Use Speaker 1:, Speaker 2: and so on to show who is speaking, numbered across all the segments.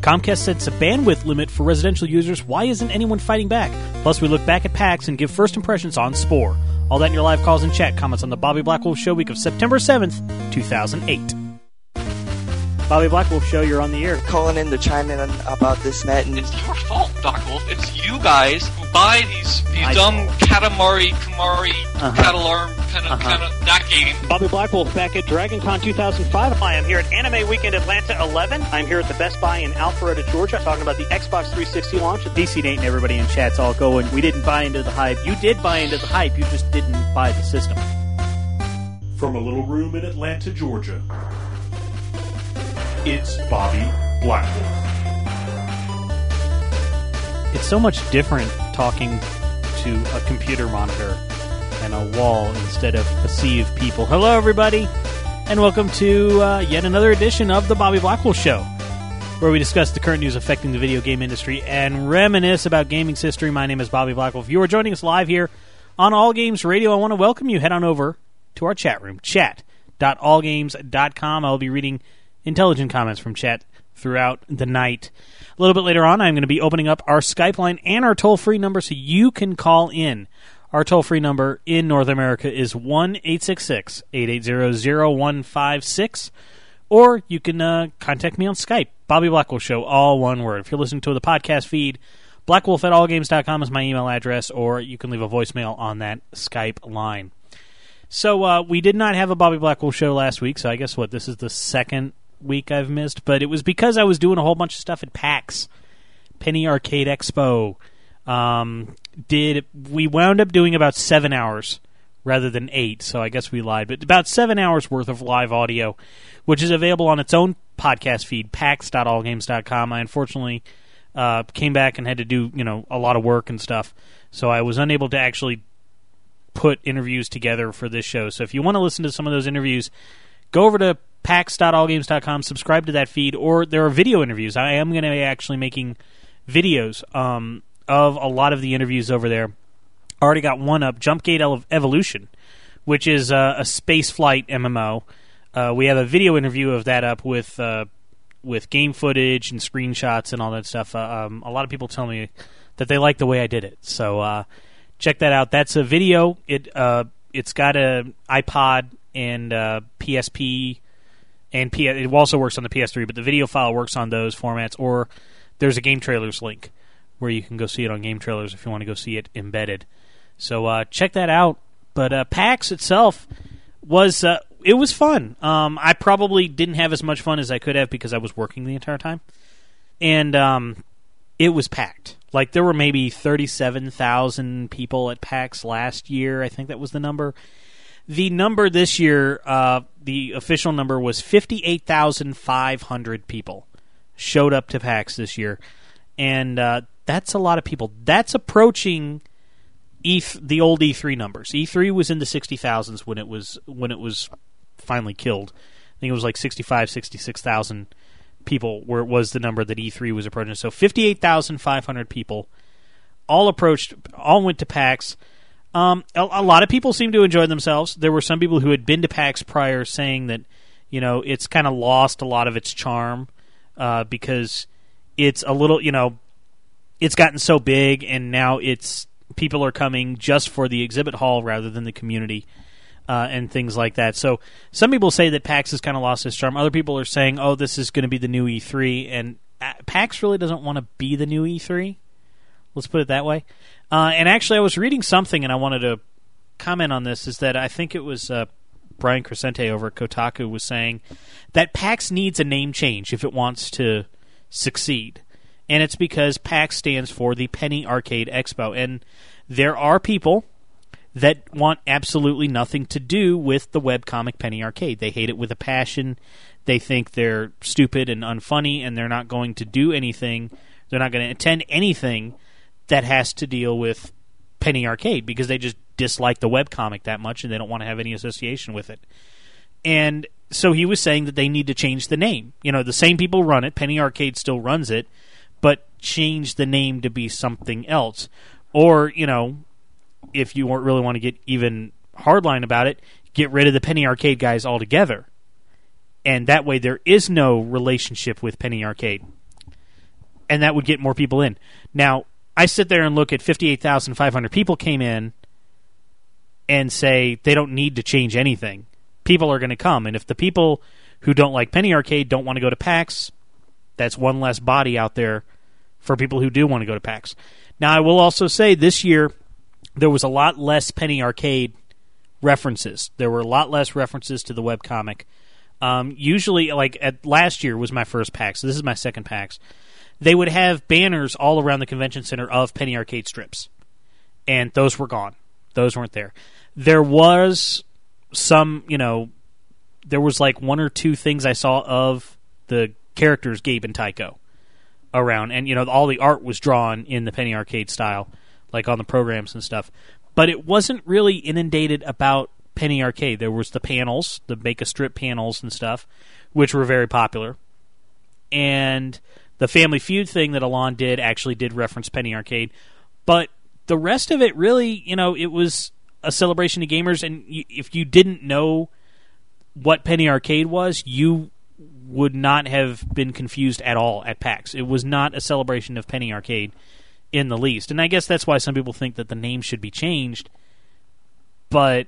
Speaker 1: Comcast sets a bandwidth limit for residential users. Why isn't anyone fighting back? Plus, we look back at PAX and give first impressions on Spore. All that in your live calls and chat comments on the Bobby Blackwolf Show week of September 7th, 2008. Bobby Blackwolf Show, you're on the air.
Speaker 2: Calling in to chime in about this net. And
Speaker 3: it's your fault, Blackwolf. It's you guys who buy these dumb Katamari, Katalarm kind of that game.
Speaker 1: Bobby Blackwolf back at DragonCon 2005. I am here at Anime Weekend Atlanta 11. I'm here at the Best Buy in Alpharetta, Georgia, talking about the Xbox 360 launch. DC Nate and everybody in chat's all going, we didn't buy into the hype. You did buy into the hype, you just didn't buy the system.
Speaker 4: From a little room in Atlanta, Georgia, it's Bobby Blackwolf.
Speaker 1: It's so much different talking to a computer monitor and a wall instead of a sea of people. Hello, everybody, and welcome to yet another edition of the Bobby Blackwolf Show, where we discuss the current news affecting the video game industry and reminisce about gaming's history. My name is Bobby Blackwolf. If you are joining us live here on All Games Radio, I want to welcome you. Head on over to our chat room, chat.allgames.com. I'll be reading intelligent comments from chat throughout the night. A little bit later on, I'm going to be opening up our Skype line and our toll-free number so you can call in. Our toll-free number in North America is 1-866-880-0156, or you can contact me on Skype, Bobby Blackwolf Show, all one word. If you're listening to the podcast feed, blackwolf@allgames.com is my email address, or you can leave a voicemail on that Skype line. So we did not have a Bobby Blackwolf Show last week, so I guess this is the second week I've missed, but it was because I was doing a whole bunch of stuff at PAX, Penny Arcade Expo. We wound up doing about 7 hours rather than 8, so I guess we lied, but about 7 hours worth of live audio, which is available on its own podcast feed, pax.allgames.com. I unfortunately came back and had to do a lot of work and stuff, so I was unable to actually put interviews together for this show. So if you want to listen to some of those interviews, go over to pax.allgames.com, subscribe to that feed, or there are video interviews. I am going to be actually making videos of a lot of the interviews over there. I already got one up, Jumpgate Evolution, which is a space flight MMO. We have a video interview of that up with game footage and screenshots and all that stuff. A lot of people tell me that they like the way I did it. So check that out. That's a video. It's got an iPod and PSP, and it also works on the PS3, but the video file works on those formats, or there's a Game Trailers link where you can go see it on Game Trailers if you want to go see it embedded. So check that out. But PAX itself was fun. I probably didn't have as much fun as I could have because I was working the entire time. And it was packed. Like, there were maybe 37,000 people at PAX last year. I think that was the number. The number this year, the official number was 58,500 people showed up to PAX this year. And that's a lot of people. That's approaching the old E3 numbers. E3 was in the 60,000s when it was finally killed. I think it was like 65, 66,000 people where it was the number that E3 was approaching. So 58,500 people all went to PAX. A lot of people seemed to enjoy themselves. There were some people who had been to PAX prior saying that, it's kind of lost a lot of its charm because it's a little, it's gotten so big, and now people are coming just for the exhibit hall rather than the community and things like that. So some people say that PAX has kind of lost its charm. Other people are saying, oh, this is going to be the new E3, and PAX really doesn't want to be the new E3. Let's put it that way. And actually, I was reading something, and I wanted to comment on this, is that I think it was Brian Crescente over at Kotaku was saying that PAX needs a name change if it wants to succeed. And it's because PAX stands for the Penny Arcade Expo. And there are people that want absolutely nothing to do with the webcomic Penny Arcade. They hate it with a passion. They think they're stupid and unfunny, and they're not going to do anything. They're not going to attend anything that has to deal with Penny Arcade because they just dislike the webcomic that much and they don't want to have any association with it. And so he was saying that they need to change the name. The same people run it. Penny Arcade still runs it, but change the name to be something else. Or, if you really want to get even hardline about it, get rid of the Penny Arcade guys altogether. And that way there is no relationship with Penny Arcade. and that would get more people in. Now, I sit there and look at 58,500 people came in and say they don't need to change anything. People are going to come, and if the people who don't like Penny Arcade don't want to go to PAX, that's one less body out there for people who do want to go to PAX. Now, I will also say this year there was a lot less Penny Arcade references. There were a lot less references to the webcomic. Usually, like last year was my first PAX, so this is my second PAX. They would have banners all around the convention center of Penny Arcade strips, and those were gone. Those weren't there. There was some, there was like one or two things I saw of the characters Gabe and Tycho around, and all the art was drawn in the Penny Arcade style, like on the programs and stuff. But it wasn't really inundated about Penny Arcade. There was the panels, the Make-A-Strip panels and stuff, which were very popular. And the Family Feud thing that Alon did actually did reference Penny Arcade. But the rest of it really, it was a celebration of gamers. And if you didn't know what Penny Arcade was, you would not have been confused at all at PAX. It was not a celebration of Penny Arcade in the least. And I guess that's why some people think that the name should be changed. But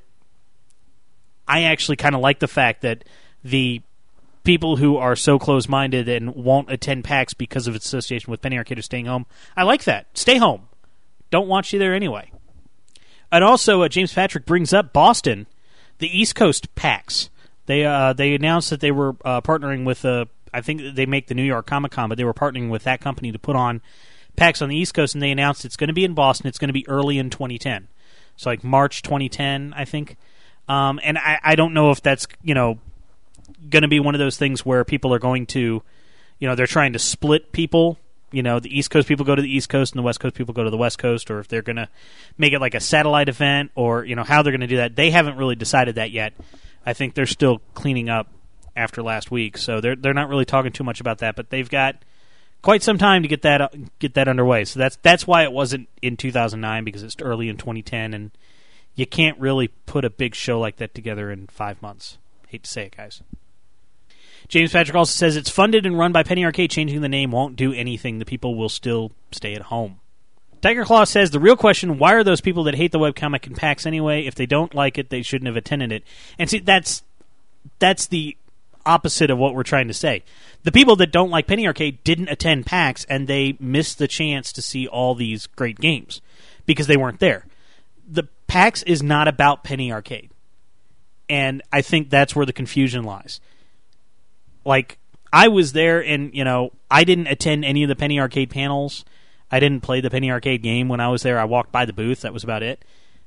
Speaker 1: I actually kind of like the fact that the people who are so close-minded and won't attend PAX because of its association with Penny Arcade are staying home. I like that. Stay home. Don't want you there anyway. And also, James Patrick brings up Boston, the East Coast PAX. They announced that they were partnering with, I think they make the New York Comic Con, but they were partnering with that company to put on PAX on the East Coast, and they announced it's going to be in Boston. It's going to be early in 2010. So like March 2010, I think. And I don't know if that's, going to be one of those things where people are going to, they're trying to split people. The East Coast people go to the East Coast and the West Coast people go to the West Coast, or if they're going to make it like a satellite event, or, how they're going to do that. They haven't really decided that yet. I think they're still cleaning up after last week, so they're not really talking too much about that, but they've got quite some time to get that underway. So that's why it wasn't in 2009, because it's early in 2010, and you can't really put a big show like that together in 5 months. Hate to say it, guys. James Patrick also says it's funded and run by Penny Arcade. Changing the name won't do anything. The people will still stay at home. Tiger Claw says the real question: why are those people that hate the webcomic in PAX anyway? If they don't like it, they shouldn't have attended it. And see, that's the opposite of what we're trying to say. The people that don't like Penny Arcade didn't attend PAX, and they missed the chance to see all these great games because they weren't there. The PAX is not about Penny Arcade, and I think that's where the confusion lies. Like, I was there, and I didn't attend any of the Penny Arcade panels. I didn't play the Penny Arcade game when I was there. I walked by the booth. That was about it.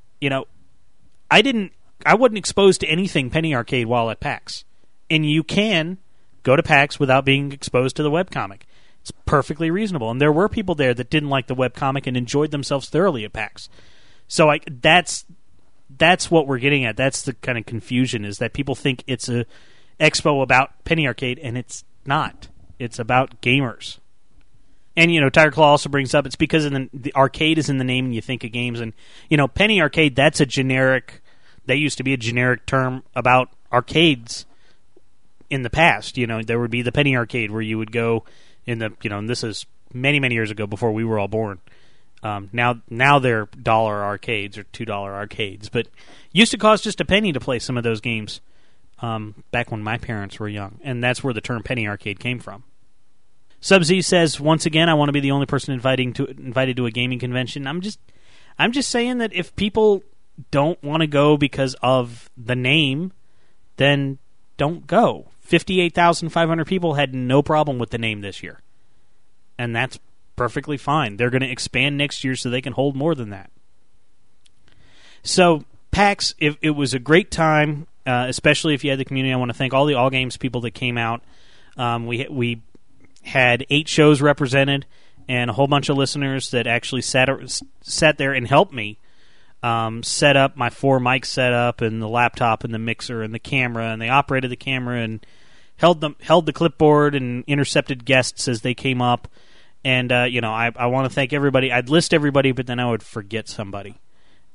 Speaker 1: I wasn't exposed to anything Penny Arcade while at PAX. And you can go to PAX without being exposed to the webcomic. It's perfectly reasonable. And there were people there that didn't like the webcomic and enjoyed themselves thoroughly at PAX. So that's what we're getting at. That's the kind of confusion, is that people think it's a expo about Penny Arcade, and it's not. It's about gamers. And, Tiger Claw also brings up it's because the arcade is in the name and you think of games. And, Penny Arcade, that's a generic, that used to be a generic term about arcades in the past. There would be the Penny Arcade where you would go in the, and this is many, many years ago before we were all born. Now they're $1 arcades or $2 arcades. But used to cost just a penny to play some of those games back when my parents were young. And that's where the term Penny Arcade came from. Sub-Z says, once again, I want to be the only person invited to a gaming convention. I'm just saying that if people don't want to go because of the name, then don't go. 58,500 people had no problem with the name this year. And that's perfectly fine. They're going to expand next year so they can hold more than that. So, PAX, it was a great time, especially if you had the community. I want to thank all the All Games people that came out. We had 8 shows represented and a whole bunch of listeners that actually sat there and helped me set up my 4 mic setup and the laptop and the mixer and the camera, and they operated the camera and held the clipboard and intercepted guests as they came up. And I want to thank everybody. I'd list everybody, but then I would forget somebody.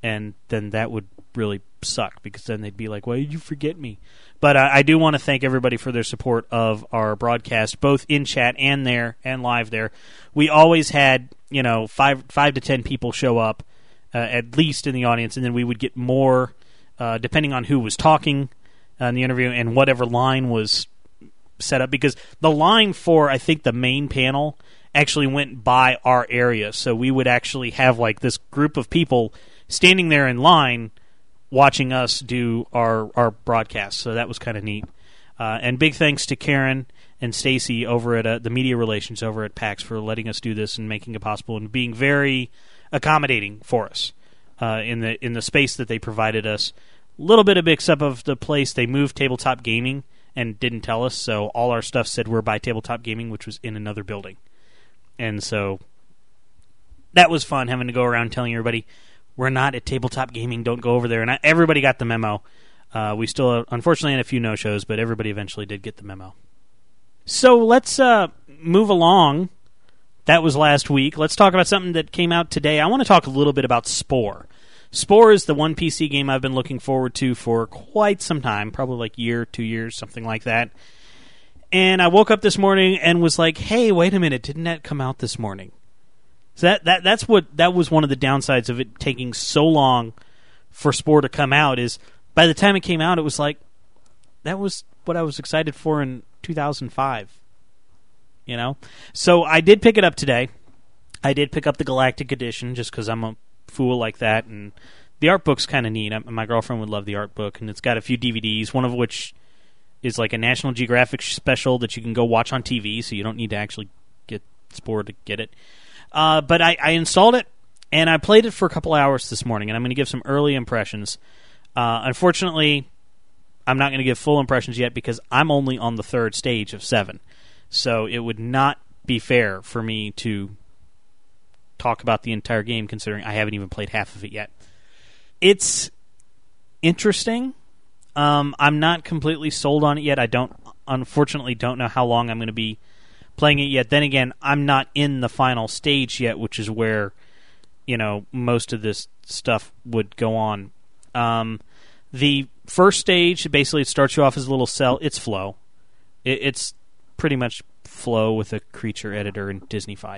Speaker 1: and then that would really suck because then they'd be like, why did you forget me? But I do want to thank everybody for their support of our broadcast, both in chat and there and live there. We always had, 5 to 10 people show up, at least in the audience, and then we would get more depending on who was talking in the interview and whatever line was set up. Because the line for, I think, the main panel actually went by our area. So we would actually have like this group of people standing there in line watching us do our broadcast. So that was kind of neat. And big thanks to Karen and Stacy over at the media relations over at PAX for letting us do this and making it possible and being very accommodating for us in the space that they provided us. A little bit of mix up of the place. They moved Tabletop Gaming and didn't tell us, so all our stuff said we're by Tabletop Gaming, which was in another building. And so that was fun, having to go around telling everybody, we're not at Tabletop Gaming, don't go over there. And everybody got the memo. We still, unfortunately, had a few no-shows, but everybody eventually did get the memo. So let's move along. That was last week. Let's talk about something that came out today. I want to talk a little bit about Spore. Spore is the one PC game I've been looking forward to for quite some time, probably like a year, 2 years, something like that. And I woke up this morning and was like, hey, wait a minute, didn't that come out this morning? So that was one of the downsides of it taking so long for Spore to come out, is by the time it came out, it was like, that was what I was excited for in 2005. So I did pick it up today. I did pick up the Galactic Edition just because I'm a fool like that, and the art book's kind of neat. My girlfriend would love the art book, and it's got a few DVDs, one of which is like a National Geographic special that you can go watch on TV, so you don't need to actually get Spore to get it. But I installed it, and I played it for a couple hours this morning, and I'm going to give some early impressions. Unfortunately, I'm not going to give full impressions yet because I'm only on the 3rd stage of 7. So it would not be fair for me to talk about the entire game, considering I haven't even played half of it yet. It's interesting. I'm not completely sold on it yet. I unfortunately don't know how long I'm going to be playing it yet. Then again, I'm not in the final stage yet, which is where most of this stuff would go on. The first stage, basically, it starts you off as a little cell. It's Flow. It's pretty much Flow with a creature editor and Disneyfied.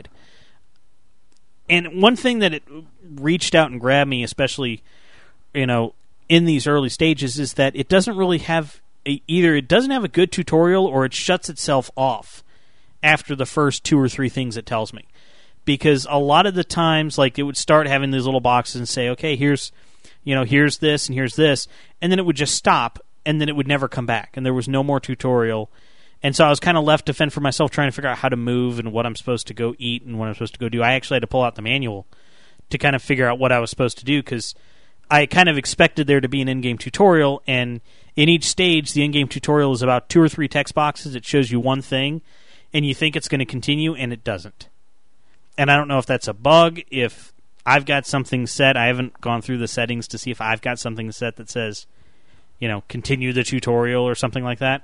Speaker 1: And one thing that it reached out and grabbed me, especially, in these early stages, is that it doesn't really have either it doesn't have a good tutorial or it shuts itself off after the first 2 or 3 things it tells me. Because a lot of the times, like, it would start having these little boxes and say, okay, here's this and here's this, and then it would just stop, and then it would never come back, and there was no more tutorial. And so I was kind of left to fend for myself, trying to figure out how to move and what I'm supposed to go eat and what I'm supposed to go do. I actually had to pull out the manual to kind of figure out what I was supposed to do, because I kind of expected there to be an in-game tutorial, and in each stage, the in-game tutorial is about 2 or 3 text boxes. It shows you one thing, and you think it's going to continue, and it doesn't. And I don't know if that's a bug, if I've got something set. I haven't gone through the settings to see if I've got something set that says, continue the tutorial or something like that.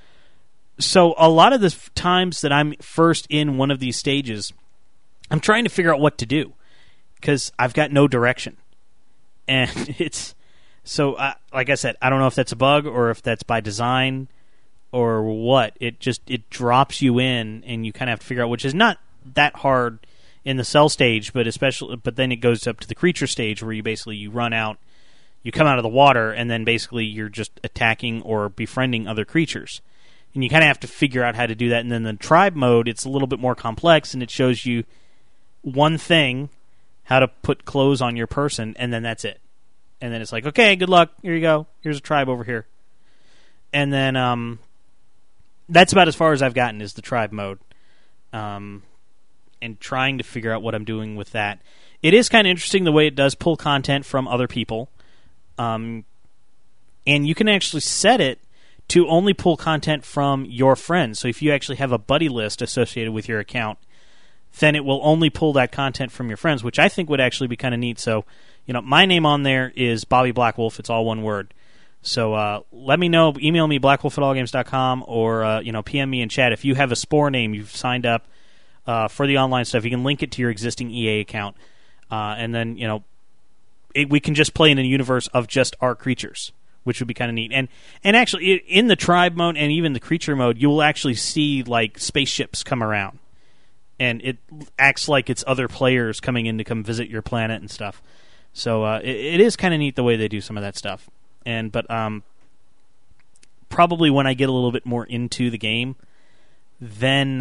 Speaker 1: So a lot of the times that I'm first in one of these stages, I'm trying to figure out what to do because I've got no direction. And it's... So, like I said, I don't know if that's a bug or if that's by design or what. It drops you in and you kind of have to figure out, which is not that hard in the cell stage, but then it goes up to the creature stage where you run out, you come out of the water, and then basically you're just attacking or befriending other creatures. And you kind of have to figure out how to do that. And then the tribe mode, it's a little bit more complex, and it shows you one thing, how to put clothes on your person, and then that's it. And then it's like, okay, good luck. Here you go. Here's a tribe over here. And then that's about as far as I've gotten is the tribe mode. And trying to figure out what I'm doing with that. It is kind of interesting the way it does pull content from other people. And you can actually set it to only pull content from your friends. So if you actually have a buddy list associated with your account, then it will only pull that content from your friends, which I think would actually be kind of neat. So, my name on there is Bobby Blackwolf. It's all one word. So let me know. Email me, blackwolf@allgames.com, or PM me in chat. If you have a Spore name, you've signed up for the online stuff, you can link it to your existing EA account. And then, we can just play in a universe of just our creatures, which would be kind of neat. And actually, in the tribe mode and even the creature mode, you will actually see like spaceships come around, and it acts like it's other players coming in to come visit your planet and stuff. So it is kind of neat the way they do some of that stuff. But probably when I get a little bit more into the game, then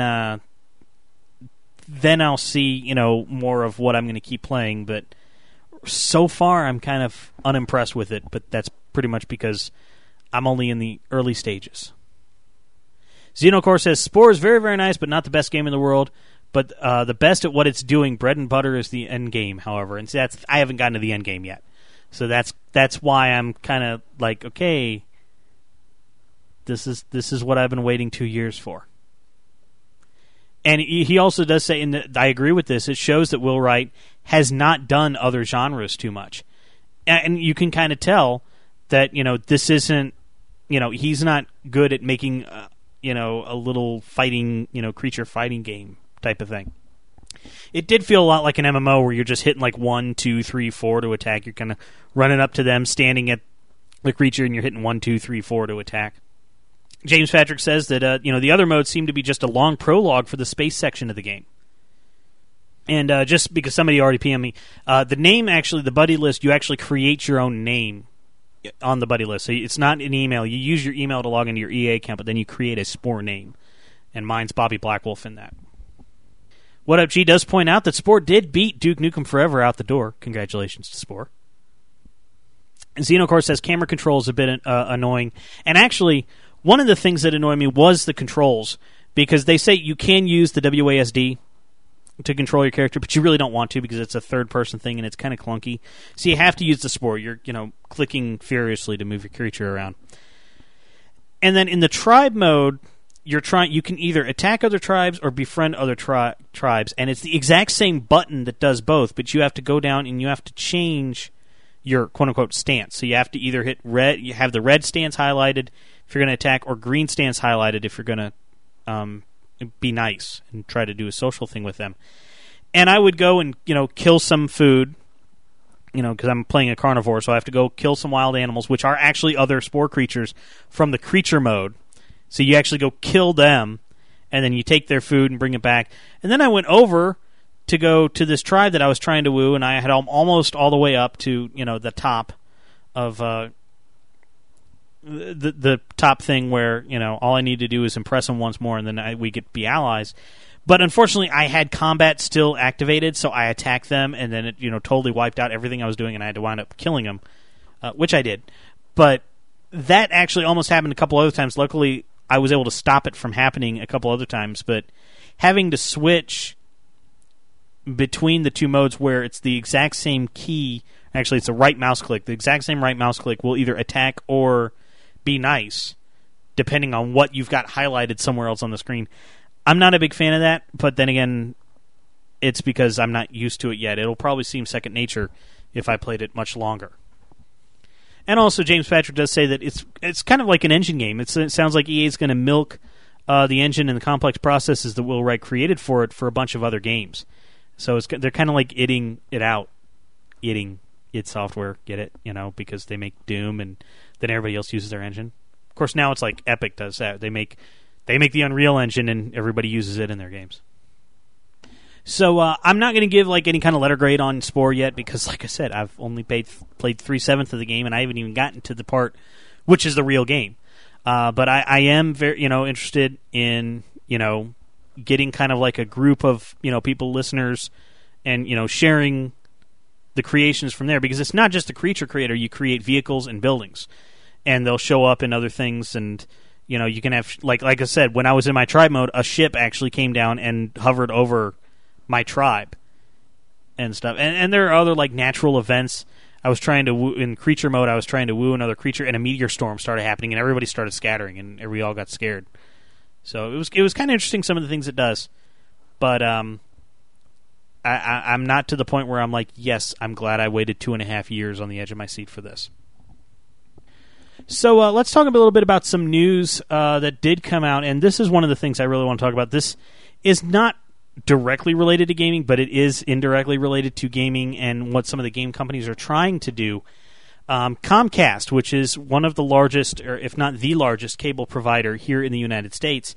Speaker 1: I'll see more of what I'm going to keep playing. But so far, I'm kind of unimpressed with it. But that's pretty much because I'm only in the early stages. Xenocore says, Spore is very, very nice, but not the best game in the world. But the best at what it's doing, bread and butter, is the end game, however. And see, I haven't gotten to the end game yet. So that's why I'm kind of like, okay, this is what I've been waiting 2 years for. And he also does say, and I agree with this, it shows that Will Wright has not done other genres too much. And you can kind of tell that, this isn't, he's not good at making, a little fighting, creature fighting game type of thing. It did feel a lot like an MMO where you're just hitting like 1, 2, 3, 4 to attack. You're kind of running up to them, standing at the creature, and you're hitting 1, 2, 3, 4 to attack. James Patrick says that the other modes seem to be just a long prologue for the space section of the game. And just because somebody already PM'd me, the name actually, the buddy list, you actually create your own name on the buddy list. So it's not an email. You use your email to log into your EA account, but then you create a Spore name. And mine's Bobby Blackwolf in that. What Up G does point out that Spore did beat Duke Nukem Forever out the door. Congratulations to Spore. And Xenocore says camera controls a bit annoying. And actually, one of the things that annoyed me was the controls, because they say you can use the WASD to control your character, but you really don't want to because it's a third-person thing and it's kind of clunky. So you have to use the Spore. You're, clicking furiously to move your creature around. And then in the tribe mode, you can either attack other tribes or befriend other tribes, and it's the exact same button that does both, but you have to go down and you have to change your quote-unquote stance. So you have to either hit red, you have the red stance highlighted if you're going to attack, or green stance highlighted if you're going to be nice and try to do a social thing with them. And I would go and, kill some food, because I'm playing a carnivore, so I have to go kill some wild animals, which are actually other Spore creatures from the creature mode. So you actually go kill them, and then you take their food and bring it back. And then I went over to go to this tribe that I was trying to woo, and I had almost all the way up to, the top of the top thing where, all I need to do is impress them once more, and then we get be allies. But unfortunately, I had combat still activated, so I attacked them, and then it, totally wiped out everything I was doing, and I had to wind up killing them, which I did. But that actually almost happened a couple other times. Luckily, I was able to stop it from happening a couple other times, but having to switch between the two modes where it's the exact same key, actually it's a right mouse click, the exact same right mouse click will either attack or be nice, depending on what you've got highlighted somewhere else on the screen. I'm not a big fan of that, but then again, it's because I'm not used to it yet. It'll probably seem second nature if I played it much longer. And also, James Patrick does say that it's kind of like an engine game. It sounds like EA is going to milk the engine and the complex processes that Will Wright created for it for a bunch of other games. So they're kind of like eating id Software, get it? Because they make Doom, and then everybody else uses their engine. Of course, now it's like Epic does that. They make the Unreal Engine, and everybody uses it in their games. So I'm not going to give any kind of letter grade on Spore yet because, like I said, I've only played 3/7 of the game, and I haven't even gotten to the part which is the real game. But I am very interested in getting kind of like a group of people, listeners, and sharing the creations from there, because it's not just the creature creator. You create vehicles and buildings, and they'll show up in other things, and you can have like I said, when I was in my tribe mode, a ship actually came down and hovered over my tribe and stuff, and there are other natural events. I was trying to woo, in creature mode, I was trying to woo another creature, and a meteor storm started happening, and everybody started scattering, and we all got scared. So it was kind of interesting, some of the things it does, but I'm not to the point where I'm like, yes, I'm glad I waited 2.5 years on the edge of my seat for this. So let's talk a little bit about some news that did come out, and this is one of the things I really want to talk about. This is not directly related to gaming, but it is indirectly related to gaming and what some of the game companies are trying to do. Comcast, which is one of the largest, or if not the largest, cable provider here in the United States,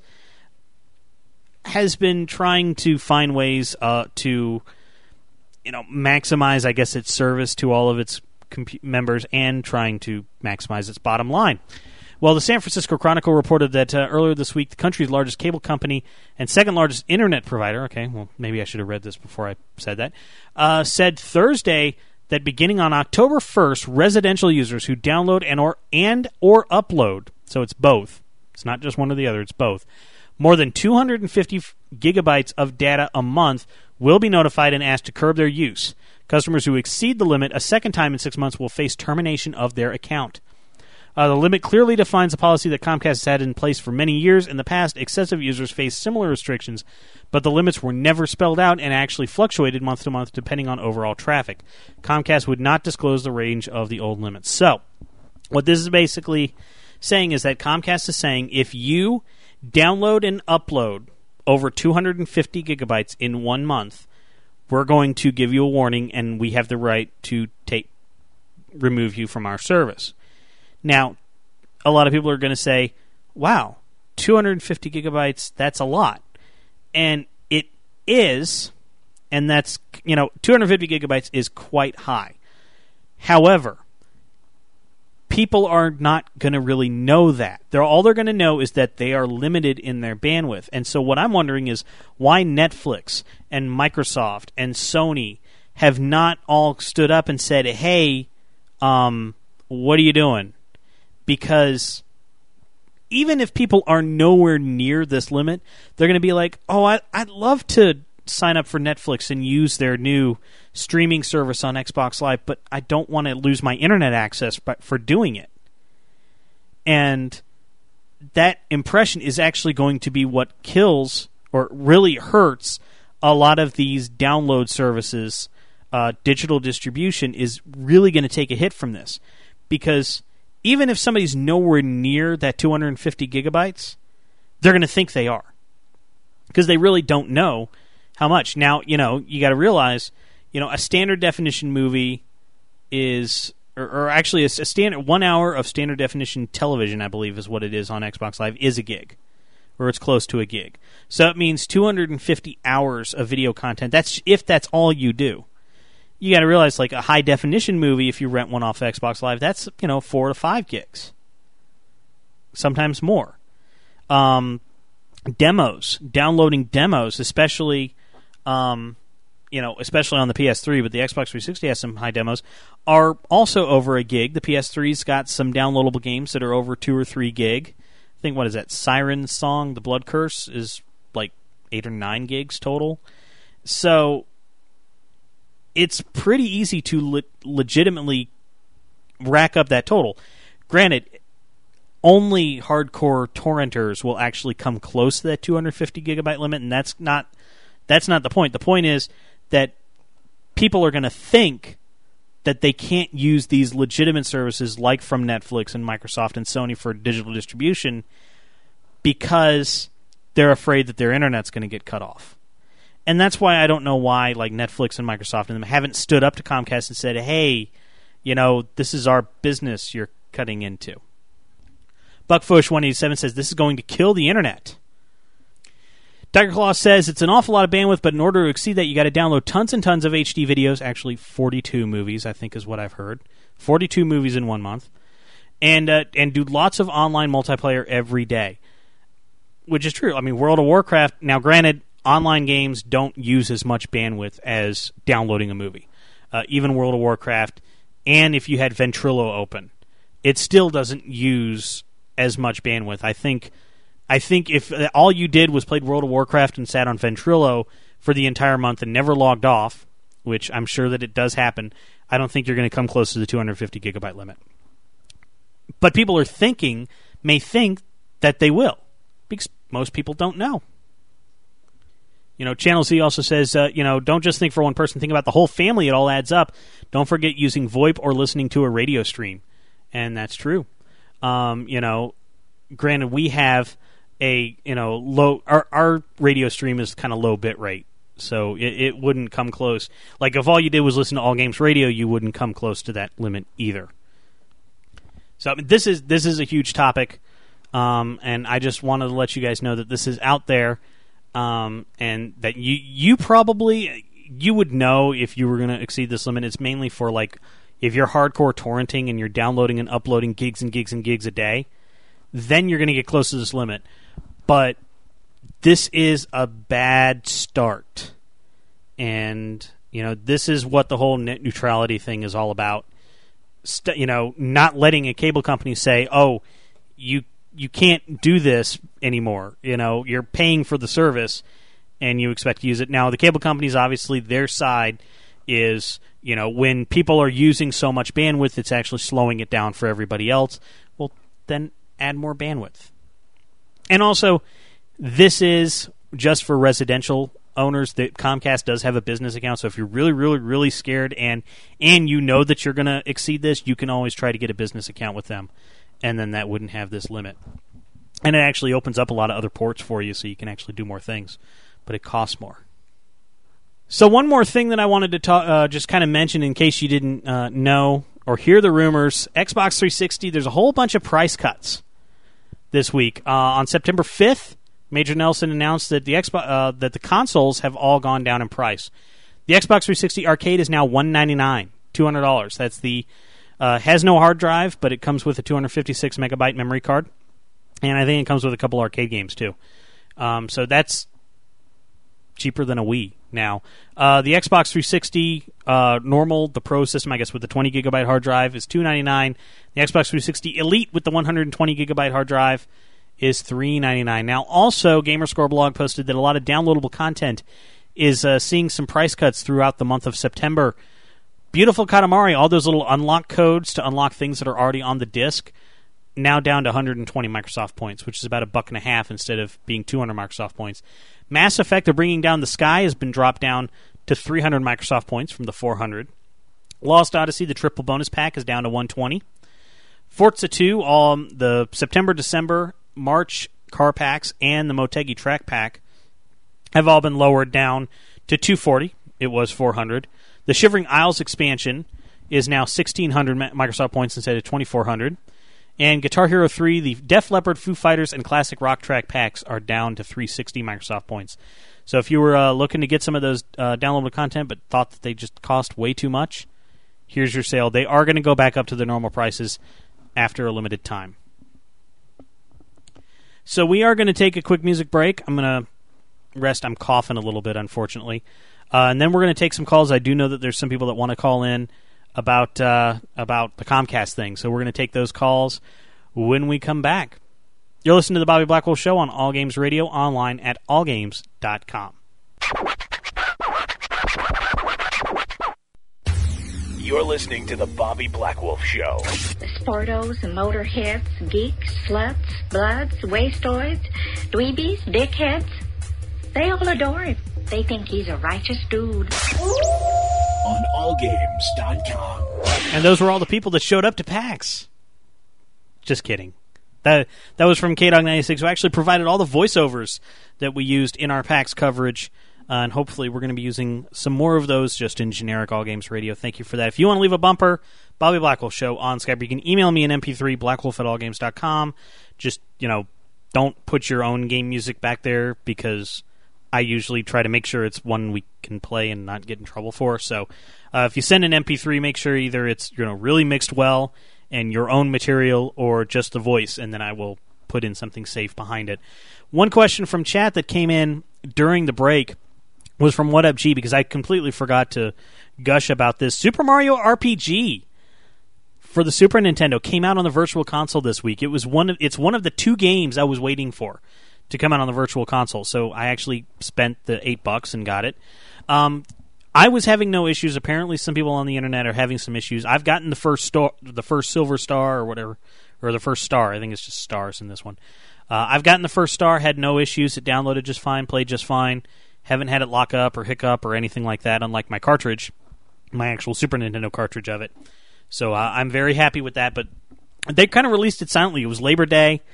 Speaker 1: has been trying to find ways to, maximize, I guess, its service to all of its members and trying to maximize its bottom line. Well, the San Francisco Chronicle reported that earlier this week, the country's largest cable company and second largest internet provider, okay, well, maybe I should have read this before I said that, said Thursday that beginning on October 1st, residential users who download and or upload, so it's both, it's not just one or the other, it's both, more than 250 gigabytes of data a month will be notified and asked to curb their use. Customers who exceed the limit a second time in 6 months will face termination of their account. The limit clearly defines a policy that Comcast has had in place for many years. In the past, excessive users faced similar restrictions, but the limits were never spelled out and actually fluctuated month to month depending on overall traffic. Comcast would not disclose the range of the old limits. So, what this is basically saying is that Comcast is saying if you download and upload over 250 gigabytes in 1 month, we're going to give you a warning and we have the right to remove you from our service. Now, a lot of people are going to say, wow, 250 gigabytes, that's a lot. And it is, and that's, 250 gigabytes is quite high. However, people are not going to really know that. All they're going to know is that they are limited in their bandwidth. And so what I'm wondering is why Netflix and Microsoft and Sony have not all stood up and said, hey, what are you doing? Because even if people are nowhere near this limit, they're going to be like, oh, I'd love to sign up for Netflix and use their new streaming service on Xbox Live, but I don't want to lose my internet access for doing it. And that impression is actually going to be what kills or really hurts a lot of these download services. Digital distribution is really going to take a hit from this because even if somebody's nowhere near that 250 gigabytes, they're going to think they are because they really don't know how much. Now, you got to realize, a standard definition movie is, or actually a standard 1 hour of standard definition television, I believe is what it is on Xbox Live, is a gig, or it's close to a gig. So it means 250 hours of video content. That's if that's all you do. You got to realize, like a high definition movie, if you rent one off Xbox Live, that's 4 to 5 gigs, sometimes more. Demos, downloading demos, especially especially on the PS3, but the Xbox 360 has some high demos, are also over a gig. The PS3's got some downloadable games that are over 2 or 3 gig. I think, what is that, Siren Song, The Blood Curse, is like 8 or 9 gigs total. So it's pretty easy to legitimately rack up that total. Granted, only hardcore torrenters will actually come close to that 250 gigabyte limit, and that's not the point. The point is that people are going to think that they can't use these legitimate services like from Netflix and Microsoft and Sony for digital distribution because they're afraid that their internet's going to get cut off. And that's why I don't know why like Netflix and Microsoft and them haven't stood up to Comcast and said, hey, this is our business you're cutting into. Buckfush187 says, this is going to kill the internet. Tiger Claw says, it's an awful lot of bandwidth, but in order to exceed that, you got to download tons and tons of HD videos. Actually, 42 movies, I think is what I've heard. 42 movies in 1 month. And do lots of online multiplayer every day. Which is true. I mean, World of Warcraft, now granted, online games don't use as much bandwidth as downloading a movie. Even World of Warcraft, and if you had Ventrilo open, it still doesn't use as much bandwidth. I think if all you did was played World of Warcraft and sat on Ventrilo for the entire month and never logged off, which I'm sure that it does happen, I don't think you're going to come close to the 250 gigabyte limit. But people may think that they will, because most people don't know. Channel Z also says, don't just think for one person, think about the whole family. It all adds up. Don't forget using VoIP or listening to a radio stream. And that's true. Granted, we have a low. Our radio stream is kind of low bit rate, so it wouldn't come close. Like if all you did was listen to All Games Radio, you wouldn't come close to that limit either. So I mean, this is a huge topic, and I just wanted to let you guys know that this is out there, and that you probably would know if you were going to exceed this limit. It's mainly for like if you're hardcore torrenting and you're downloading and uploading gigs and gigs and gigs a day, then you're going to get close to this limit. But this is a bad start, and this is what the whole net neutrality thing is all about. Not letting a cable company say, "Oh, you can't do this anymore." You're paying for the service, and you expect to use it. Now, the cable companies, obviously, their side is, when people are using so much bandwidth, it's actually slowing it down for everybody else. Well, then add more bandwidth. And also, this is just for residential owners. That Comcast does have a business account, so if you're really, really, really scared and you know that you're going to exceed this, you can always try to get a business account with them, and then that wouldn't have this limit. And it actually opens up a lot of other ports for you, so you can actually do more things, but it costs more. So one more thing that I wanted to talk, just kind of mention in case you didn't know or hear the rumors, Xbox 360, there's a whole bunch of price cuts this week. On September 5th, Major Nelson announced that that the consoles have all gone down in price. The Xbox 360 Arcade is now $199, $200. That's the has no hard drive, but it comes with a 256 megabyte memory card, and I think it comes with a couple arcade games too. So that's cheaper than a Wii now. The Xbox 360 normal, the Pro system, I guess, with the 20 gigabyte hard drive is $299. The Xbox 360 Elite with the 120 gigabyte hard drive is $399. Now, also, Gamerscore blog posted that a lot of downloadable content is seeing some price cuts throughout the month of September. Beautiful Katamari, all those little unlock codes to unlock things that are already on the disc, now down to 120 Microsoft points, which is about $1.50 instead of being 200 Microsoft points. Mass Effect, they're bringing down the Sky, has been dropped down to 300 Microsoft points from the 400. Lost Odyssey, the triple bonus pack, is down to 120. Forza 2, the September, December, March car packs, and the Motegi track pack have all been lowered down to 240. It was 400. The Shivering Isles expansion is now 1,600 Microsoft points instead of 2,400. And Guitar Hero 3, the Def Leppard, Foo Fighters, and Classic Rock track packs are down to 360 Microsoft points. So if you were looking to get some of those downloadable content but thought that they just cost way too much, here's your sale. They are going to go back up to their normal prices after a limited time. So we are going to take a quick music break. I'm going to rest. I'm coughing a little bit, unfortunately. And then we're going to take some calls. I do know that there's some people that want to call in about the Comcast thing. So we're going to take those calls when we come back. You're listening to the Bobby Blackwolf Show on All Games Radio, online at allgames.com.
Speaker 5: You're listening to the Bobby Blackwolf Show.
Speaker 6: The sportos, motorheads, geeks, sluts, bloods, wastoids, dweebies, dickheads, they all adore him. They think he's a righteous dude.
Speaker 5: On allgames.com.
Speaker 1: And those were all the people that showed up to PAX. Just kidding. That was from KDog96, who actually provided all the voiceovers that we used in our PAX coverage. And hopefully we're going to be using some more of those just in generic All Games Radio. Thank you for that. If you want to leave a bumper, Bobby Blackwolf Show on Skype. You can email me an MP3, blackwolf@allgames.com. Just, don't put your own game music back there because I usually try to make sure it's one we can play and not get in trouble for. So if you send an MP3, make sure either it's really mixed well and your own material or just the voice, and then I will put in something safe behind it. One question from chat that came in during the break was from What Up G, because I completely forgot to gush about this. Super Mario RPG for the Super Nintendo came out on the Virtual Console this week. It's one of the two games I was waiting for to come out on the Virtual Console, so I actually spent the $8 and got it. I was having no issues. Apparently, some people on the internet are having some issues. I've gotten the first silver star or whatever, or the first star. I think it's just stars in this one. I've gotten the first star, had no issues. It downloaded just fine, played just fine. Haven't had it lock up or hiccup or anything like that, unlike my cartridge, my actual Super Nintendo cartridge of it. So I'm very happy with that, but they kind of released it silently. It was Labor Day,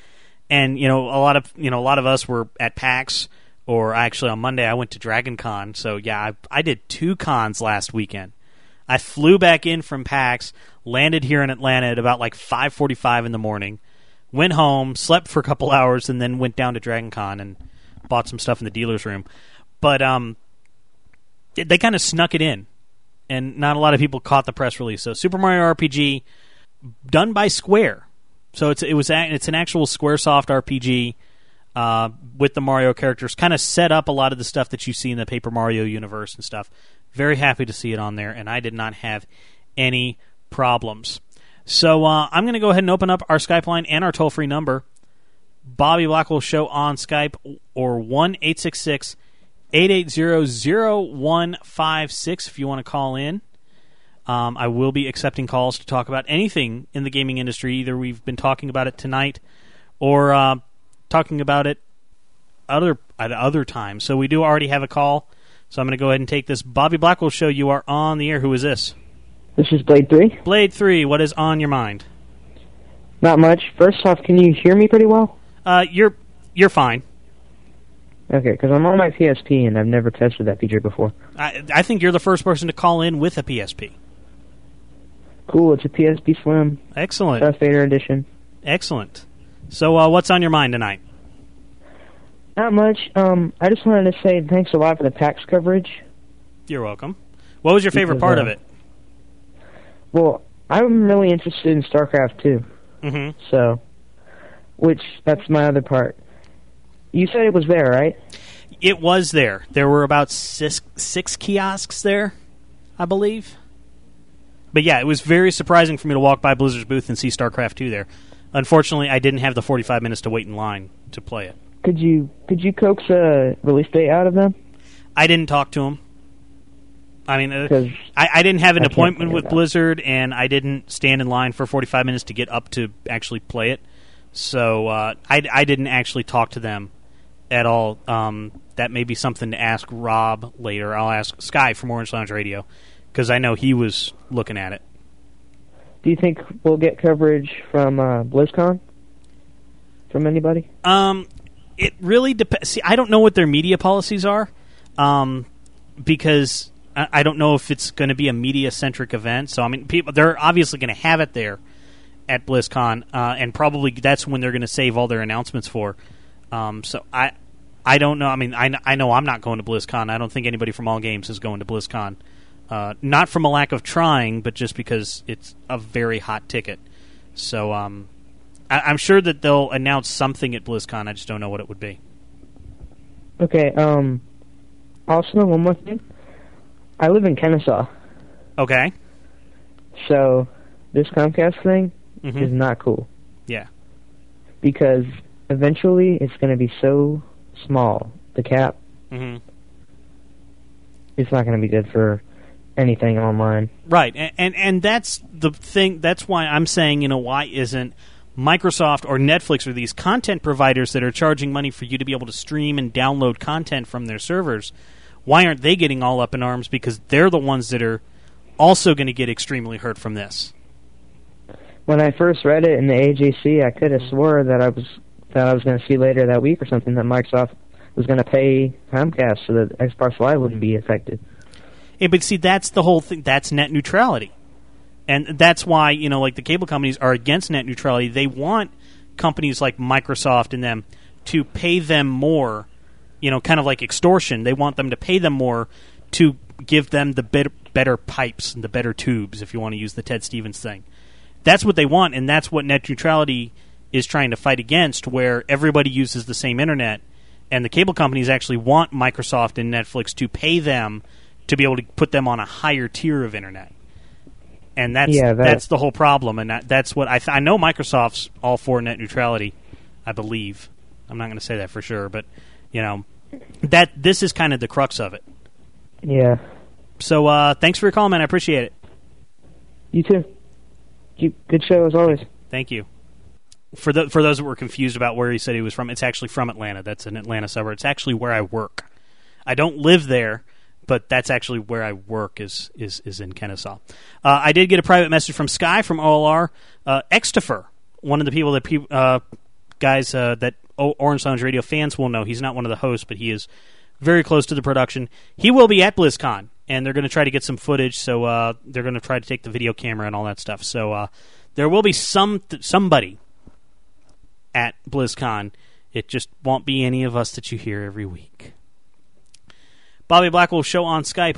Speaker 1: And a lot of us were at PAX, or actually on Monday I went to Dragon Con. So yeah, I did 2 cons last weekend. I flew back in from PAX, landed here in Atlanta at about like 5:45 in the morning, went home, slept for a couple hours, and then went down to Dragon Con and bought some stuff in the dealer's room. But they kind of snuck it in, and not a lot of people caught the press release. So Super Mario RPG, done by Square. So it's an actual SquareSoft RPG with the Mario characters, kind of set up a lot of the stuff that you see in the Paper Mario universe and stuff. Very happy to see it on there, and I did not have any problems. So I'm going to go ahead and open up our Skype line and our toll-free number. Bobby Blackwell Show on Skype, or 1-866-880-0156 if you want to call in. I will be accepting calls to talk about anything in the gaming industry. Either we've been talking about it tonight or talking about it at other times. So we do already have a call. So I'm going to go ahead and take this. Bobby Blackwell Show, you are on the air. Who is this?
Speaker 7: This is Blade 3.
Speaker 1: Blade 3, what is on your mind?
Speaker 7: Not much. First off, can you hear me pretty well?
Speaker 1: You're fine.
Speaker 7: Okay, because I'm on my PSP and I've never tested that feature before.
Speaker 1: I think you're the first person to call in with a PSP.
Speaker 7: Cool, it's a PSP Slim.
Speaker 1: Excellent.
Speaker 7: Darth Vader edition.
Speaker 1: Excellent. So what's on your mind tonight?
Speaker 7: Not much. I just wanted to say thanks a lot for the PAX coverage.
Speaker 1: You're welcome. What was your favorite part of it?
Speaker 7: Well, I'm really interested in StarCraft 2.
Speaker 1: Mm-hmm.
Speaker 7: So, that's my other part. You said it was there, right?
Speaker 1: It was there. There were about six kiosks there, I believe. But yeah, it was very surprising for me to walk by Blizzard's booth and see StarCraft 2 there. Unfortunately, I didn't have the 45 minutes to wait in line to play it.
Speaker 7: Could you coax a release date out of them?
Speaker 1: I didn't talk to them. I mean, I didn't have an appointment with Blizzard, and I didn't stand in line for 45 minutes to get up to actually play it. So I didn't actually talk to them at all. That may be something to ask Rob later. I'll ask Sky from Orange Lounge Radio, because I know he was looking at it.
Speaker 7: Do you think we'll get coverage from BlizzCon? From anybody?
Speaker 1: It really depends. See, I don't know what their media policies are, because I don't know if it's going to be a media-centric event. So, I mean, they're obviously going to have it there at BlizzCon, and probably that's when they're going to save all their announcements for. So, I don't know. I mean, I know I'm not going to BlizzCon. I don't think anybody from All Games is going to BlizzCon. Not from a lack of trying, but just because it's a very hot ticket. So I'm sure that they'll announce something at BlizzCon. I just don't know what it would be.
Speaker 7: Okay. Also, one more thing. I live in Kennesaw.
Speaker 1: Okay.
Speaker 7: So this Comcast thing is not cool.
Speaker 1: Yeah.
Speaker 7: Because eventually it's going to be so small, the cap.
Speaker 1: Mm-hmm.
Speaker 7: It's not going to be good for anything online.
Speaker 1: Right, and that's the thing. That's why I'm saying, why isn't Microsoft or Netflix or these content providers that are charging money for you to be able to stream and download content from their servers, why aren't they getting all up in arms? Because they're the ones that are also going to get extremely hurt from this.
Speaker 7: When I first read it in the AJC, I could have swore that I was going to see later that week or something that Microsoft was going to pay Comcast so that Xbox Live wouldn't be affected.
Speaker 1: Yeah, but see, that's the whole thing. That's net neutrality. And that's why, like the cable companies are against net neutrality. They want companies like Microsoft and them to pay them more, kind of like extortion. They want them to pay them more to give them the better pipes and the better tubes, if you want to use the Ted Stevens thing. That's what they want, and that's what net neutrality is trying to fight against, where everybody uses the same internet, and the cable companies actually want Microsoft and Netflix to pay them to be able to put them on a higher tier of internet. And that's the whole problem, and that's what I know Microsoft's all for net neutrality, I believe. I'm not going to say that for sure, but, that this is kind of the crux of it.
Speaker 7: Yeah.
Speaker 1: So thanks for your call, man. I appreciate it.
Speaker 7: You too. Good show, as always.
Speaker 1: Thank you. For those that were confused about where he said he was from, it's actually from Atlanta. That's an Atlanta suburb. It's actually where I work. I don't live there, but that's actually where I work is in Kennesaw. I did get a private message from Sky from OLR. Xtifer, one of the people that guys that Orange Lounge Radio fans will know, he's not one of the hosts, but he is very close to the production. He will be at BlizzCon, and they're going to try to get some footage, so they're going to try to take the video camera and all that stuff. So there will be somebody at BlizzCon. It just won't be any of us that you hear every week. Bobby Blackwolf Show on Skype,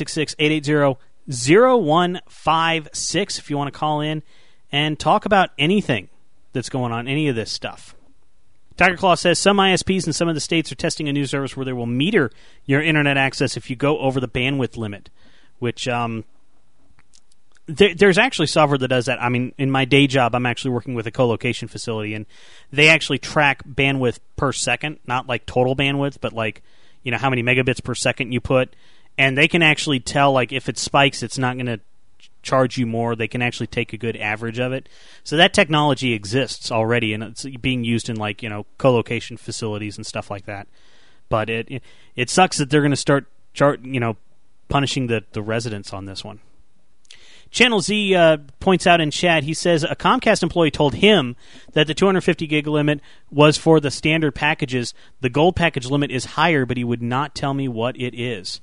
Speaker 1: 1-866-880-0156 if you want to call in and talk about anything that's going on, any of this stuff. Tiger Claw says, some ISPs in some of the states are testing a new service where they will meter your internet access if you go over the bandwidth limit, which there's actually software that does that. I mean, in my day job, I'm actually working with a co-location facility, and they actually track bandwidth per second, not like total bandwidth, but like, you know, how many megabits per second you put, and they can actually tell, like, if it spikes, it's not going to charge you more. They can actually take a good average of it. So that technology exists already, and it's being used in, like, you know, co-location facilities and stuff like that. But it sucks that they're going to start punishing the residents on this one. Channel Z points out in chat, he says a Comcast employee told him that the 250 gig limit was for the standard packages. The gold package limit is higher, but he would not tell me what it is.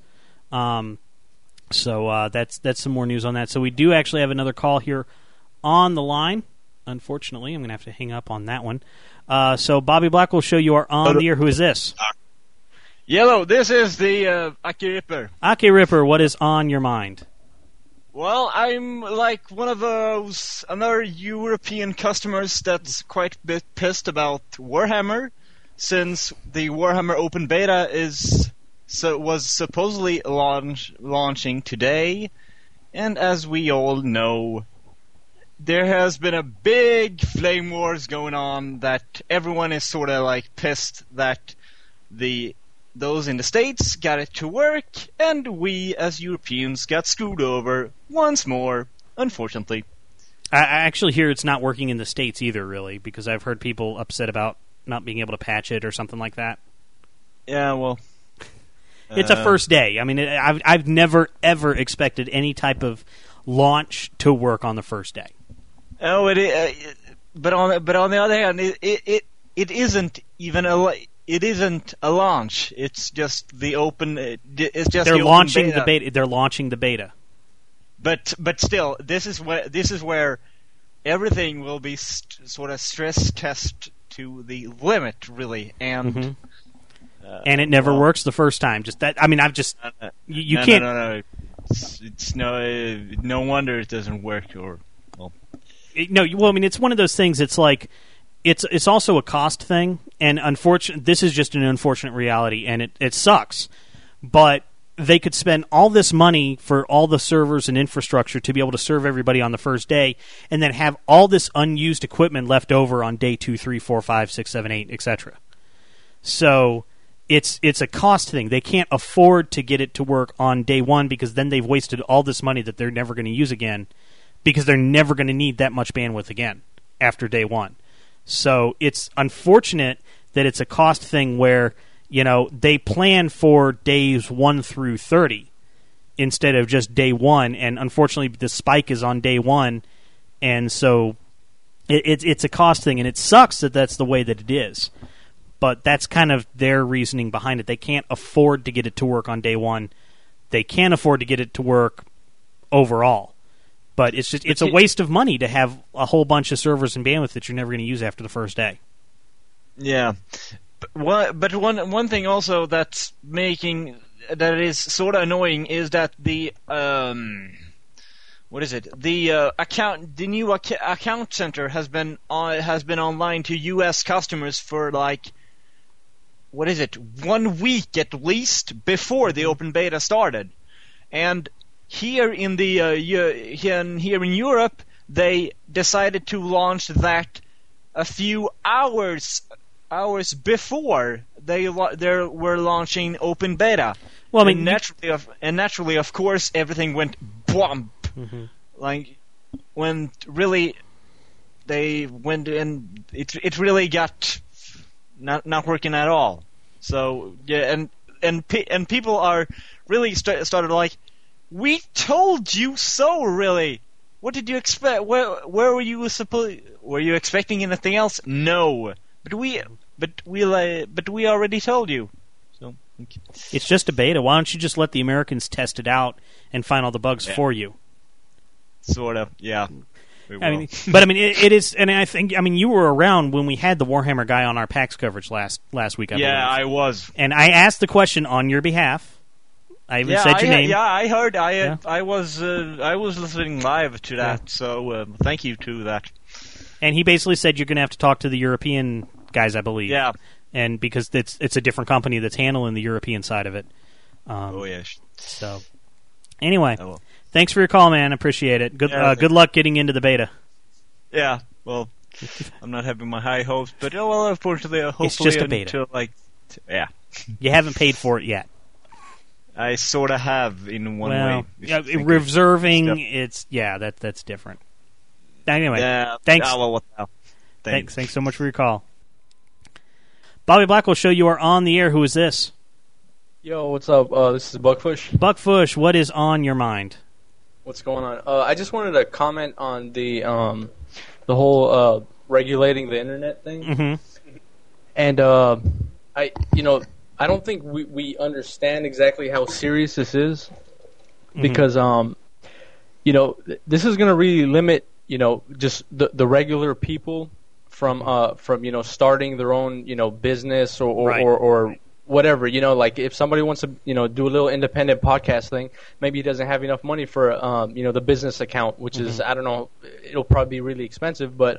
Speaker 1: So that's some more news on that. So we do actually have another call here on the line. Unfortunately, I'm going to have to hang up on that one. So Bobby Blackwolf Show, you are on the air. Who is this?
Speaker 8: Yellow, this is the Aki Ripper.
Speaker 1: Aki Ripper, what is on your mind?
Speaker 8: Well, I'm like one of those other European customers that's quite a bit pissed about Warhammer, since the Warhammer Open Beta was supposedly launching today, and as we all know, there has been a big flame wars going on that everyone is sort of like pissed that those in the States got it to work, and we as Europeans got screwed over once more, unfortunately.
Speaker 1: I actually hear it's not working in the States either, really, because I've heard people upset about not being able to patch it or something like that.
Speaker 8: Yeah, well...
Speaker 1: It's a first day. I mean, I've never, ever expected any type of launch to work on the first day.
Speaker 8: Oh, but on the other hand, it isn't even it isn't a launch. It's just the open. It's just
Speaker 1: they're
Speaker 8: the
Speaker 1: launching
Speaker 8: open beta.
Speaker 1: the beta. They're launching the beta.
Speaker 8: But still, this is where everything will be sort of stress test to the limit, really, and.
Speaker 1: Mm-hmm. And it never works the first time. Just that. I mean, I've just you can't.
Speaker 8: No. It's no wonder it doesn't work. Well,
Speaker 1: I mean, it's one of those things. It's like it's also a cost thing, and this is just an unfortunate reality, and it sucks. But they could spend all this money for all the servers and infrastructure to be able to serve everybody on the first day, and then have all this unused equipment left over on day 2, 3, 4, 5, 6, 7, 8, etc. So. It's a cost thing. They can't afford to get it to work on day one because then they've wasted all this money that they're never going to use again because they're never going to need that much bandwidth again after day one. So it's unfortunate that it's a cost thing where, you know, they plan for days 1 through 30 instead of just day one, and unfortunately the spike is on day one, and so it's a cost thing, and it sucks that that's the way that it is. But that's kind of their reasoning behind it. They can't afford to get it to work on day one. They can't afford to get it to work overall. But it's a waste of money to have a whole bunch of servers and bandwidth that you're never going to use after the first day.
Speaker 8: Yeah. But one thing also that is sort of annoying is that the new account center has been online to U.S. customers for like 1 week at least before the open beta started, and here in here in Europe they decided to launch that a few hours before they were launching open beta. Well, I mean, naturally, of course, everything went bump. Mm-hmm. Like when really they went and it really got not working at all. So yeah, and people are really started like, we told you so. Really, what did you expect? Where were you expecting anything else? No, But we already told you. So
Speaker 1: it's just a beta. Why don't you just let the Americans test it out and find all the bugs for you?
Speaker 8: Sort of, yeah.
Speaker 1: It is, and I think, you were around when we had the Warhammer guy on our PAX coverage last week. I believe.
Speaker 8: I was,
Speaker 1: and I asked the question on your behalf. I even said your name.
Speaker 8: Yeah, I heard. I was listening live to that. So thank you to that.
Speaker 1: And he basically said you're going to have to talk to the European guys, I believe.
Speaker 8: Yeah.
Speaker 1: And because it's a different company that's handling the European side of it.
Speaker 8: Yes.
Speaker 1: So, anyway, thanks for your call, man. Appreciate it. Good luck getting into the beta.
Speaker 8: Yeah. Well, I'm not having my high hopes, but unfortunately, hopefully,
Speaker 1: it's just a beta.
Speaker 8: Yeah.
Speaker 1: You haven't paid for it yet.
Speaker 8: I sort of have in one way.
Speaker 1: Yeah, reserving. That's different. Anyway, thanks. Thanks so much for your call. Bobby Blackwell Show, you are on the air. Who is this?
Speaker 9: Yo, what's up? This is Buckfush.
Speaker 1: Buckfush, what is on your mind?
Speaker 9: What's going on? I just wanted to comment on the whole regulating the internet thing.
Speaker 1: Mm-hmm.
Speaker 9: And I don't think we understand exactly how serious this is, because this is going to really limit just the regular people from starting their own business or whatever, like if somebody wants to do a little independent podcast thing, maybe he doesn't have enough money for the business account, which is, I don't know, it'll probably be really expensive, but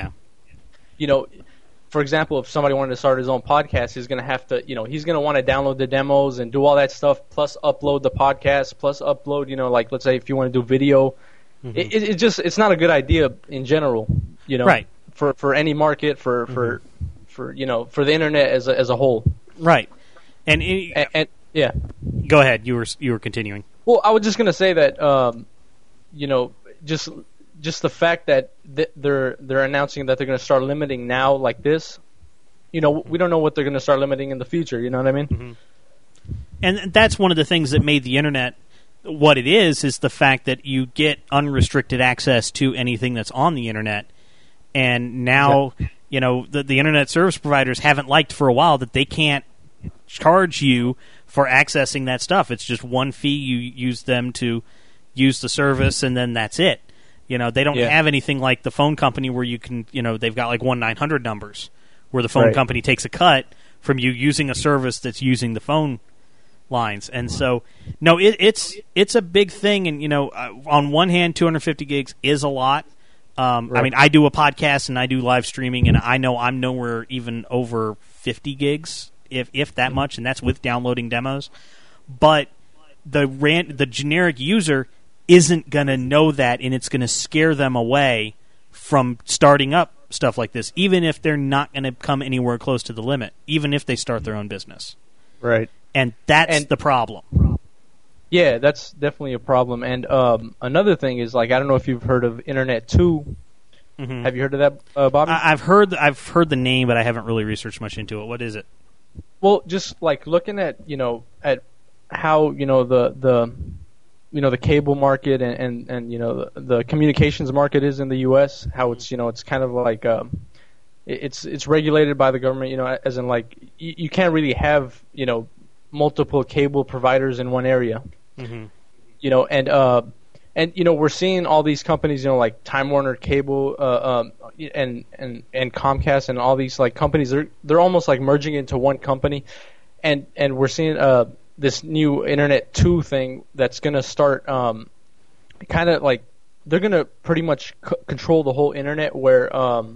Speaker 9: for example, if somebody wanted to start his own podcast, he's going to have to, he's going to want to download the demos and do all that stuff, plus upload the podcast, plus upload, like let's say if you want to do video, it's not a good idea in general,
Speaker 1: right.
Speaker 9: For any market, for the internet as a whole.
Speaker 1: Right. And
Speaker 9: yeah.
Speaker 1: Go ahead. You were continuing.
Speaker 9: Well, I was just going to say that just the fact that they're announcing that they're going to start limiting now like this, we don't know what they're going to start limiting in the future, you know what I mean?
Speaker 1: Mm-hmm. And that's one of the things that made the internet what it is the fact that you get unrestricted access to anything that's on the internet. And now, the internet service providers haven't liked for a while that they can't charge you for accessing that stuff. It's just one fee. You use them to use the service, and then that's it. They don't have anything like the phone company where you can, they've got like 1-900 numbers where the phone company takes a cut from you using a service that's using the phone lines. And so, no, it's a big thing. And, on one hand, 250 gigs is a lot. I do a podcast and I do live streaming, and I know I'm nowhere even over 50 gigs, if that much, and that's with downloading demos. But the generic user isn't going to know that, and it's going to scare them away from starting up stuff like this, even if they're not going to come anywhere close to the limit, even if they start their own business.
Speaker 9: Right.
Speaker 1: And that's the problem.
Speaker 9: Yeah, that's definitely a problem. And another thing is, I don't know if you've heard of Internet 2. Mm-hmm. Have you heard of that, Bobby?
Speaker 1: I've heard the name, but I haven't really researched much into it. What is it?
Speaker 9: Well, just looking at at how the cable market and the communications market is in the U.S. How it's it's kind of like it's regulated by the government. As in you can't really have multiple cable providers in one area.
Speaker 1: Mm-hmm.
Speaker 9: And we're seeing all these companies, like Time Warner Cable, and Comcast, and all these companies. They're almost merging into one company, and we're seeing this new Internet 2 thing that's going to start, kind of they're going to pretty much control the whole internet. Where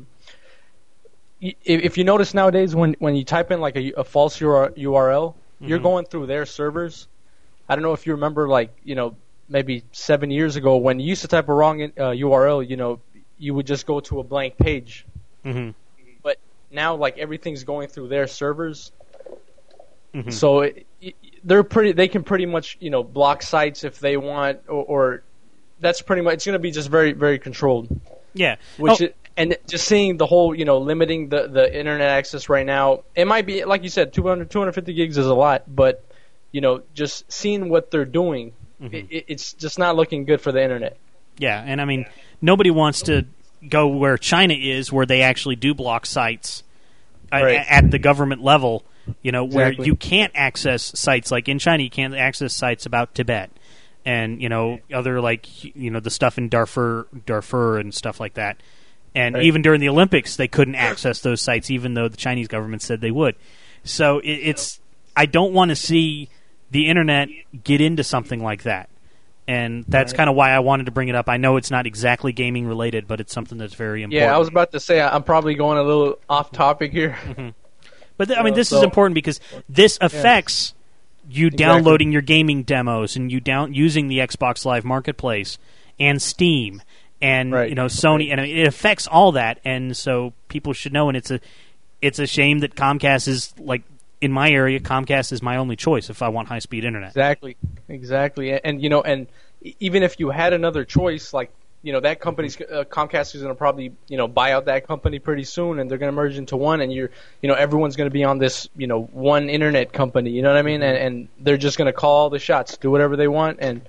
Speaker 9: if you notice nowadays, when you type in a false URL, you're going through their servers. I don't know if you remember, maybe 7 years ago when you used to type a wrong URL, you would just go to a blank page.
Speaker 1: Mm-hmm.
Speaker 9: But now, everything's going through their servers.
Speaker 1: Mm-hmm.
Speaker 9: So they can pretty much, block sites if they want, or that's pretty much, it's going to be just very, very controlled.
Speaker 1: Yeah.
Speaker 9: And just seeing the whole, limiting the internet access right now, it might be, like you said, 250 gigs is a lot, but, just seeing what they're doing, it's just not looking good for the internet.
Speaker 1: Yeah, and nobody wants to go where China is, where they actually do block sites at the government level, where
Speaker 9: Exactly.
Speaker 1: you can't access sites like in China, you can't access sites about Tibet and other the stuff in Darfur and stuff like that. And even during the Olympics, they couldn't access those sites, even though the Chinese government said they would. So I don't want to see the internet get into something like that. And that's kind of why I wanted to bring it up. I know it's not exactly gaming related, but it's something that's very important.
Speaker 9: Yeah, I was about to say I'm probably going a little off topic here.
Speaker 1: Mm-hmm. But this is important because this affects you downloading your gaming demos and you using the Xbox Live Marketplace and Steam and Sony, and it affects all that. And so people should know. And it's a shame that Comcast is in my area. Comcast is my only choice if I want high speed internet.
Speaker 9: Exactly, and and even if you had another choice, that company's Comcast is going to probably buy out that company pretty soon, and they're going to merge into one, and everyone's going to be on this one internet company. You know what I mean? And they're just going to call all the shots, do whatever they want, and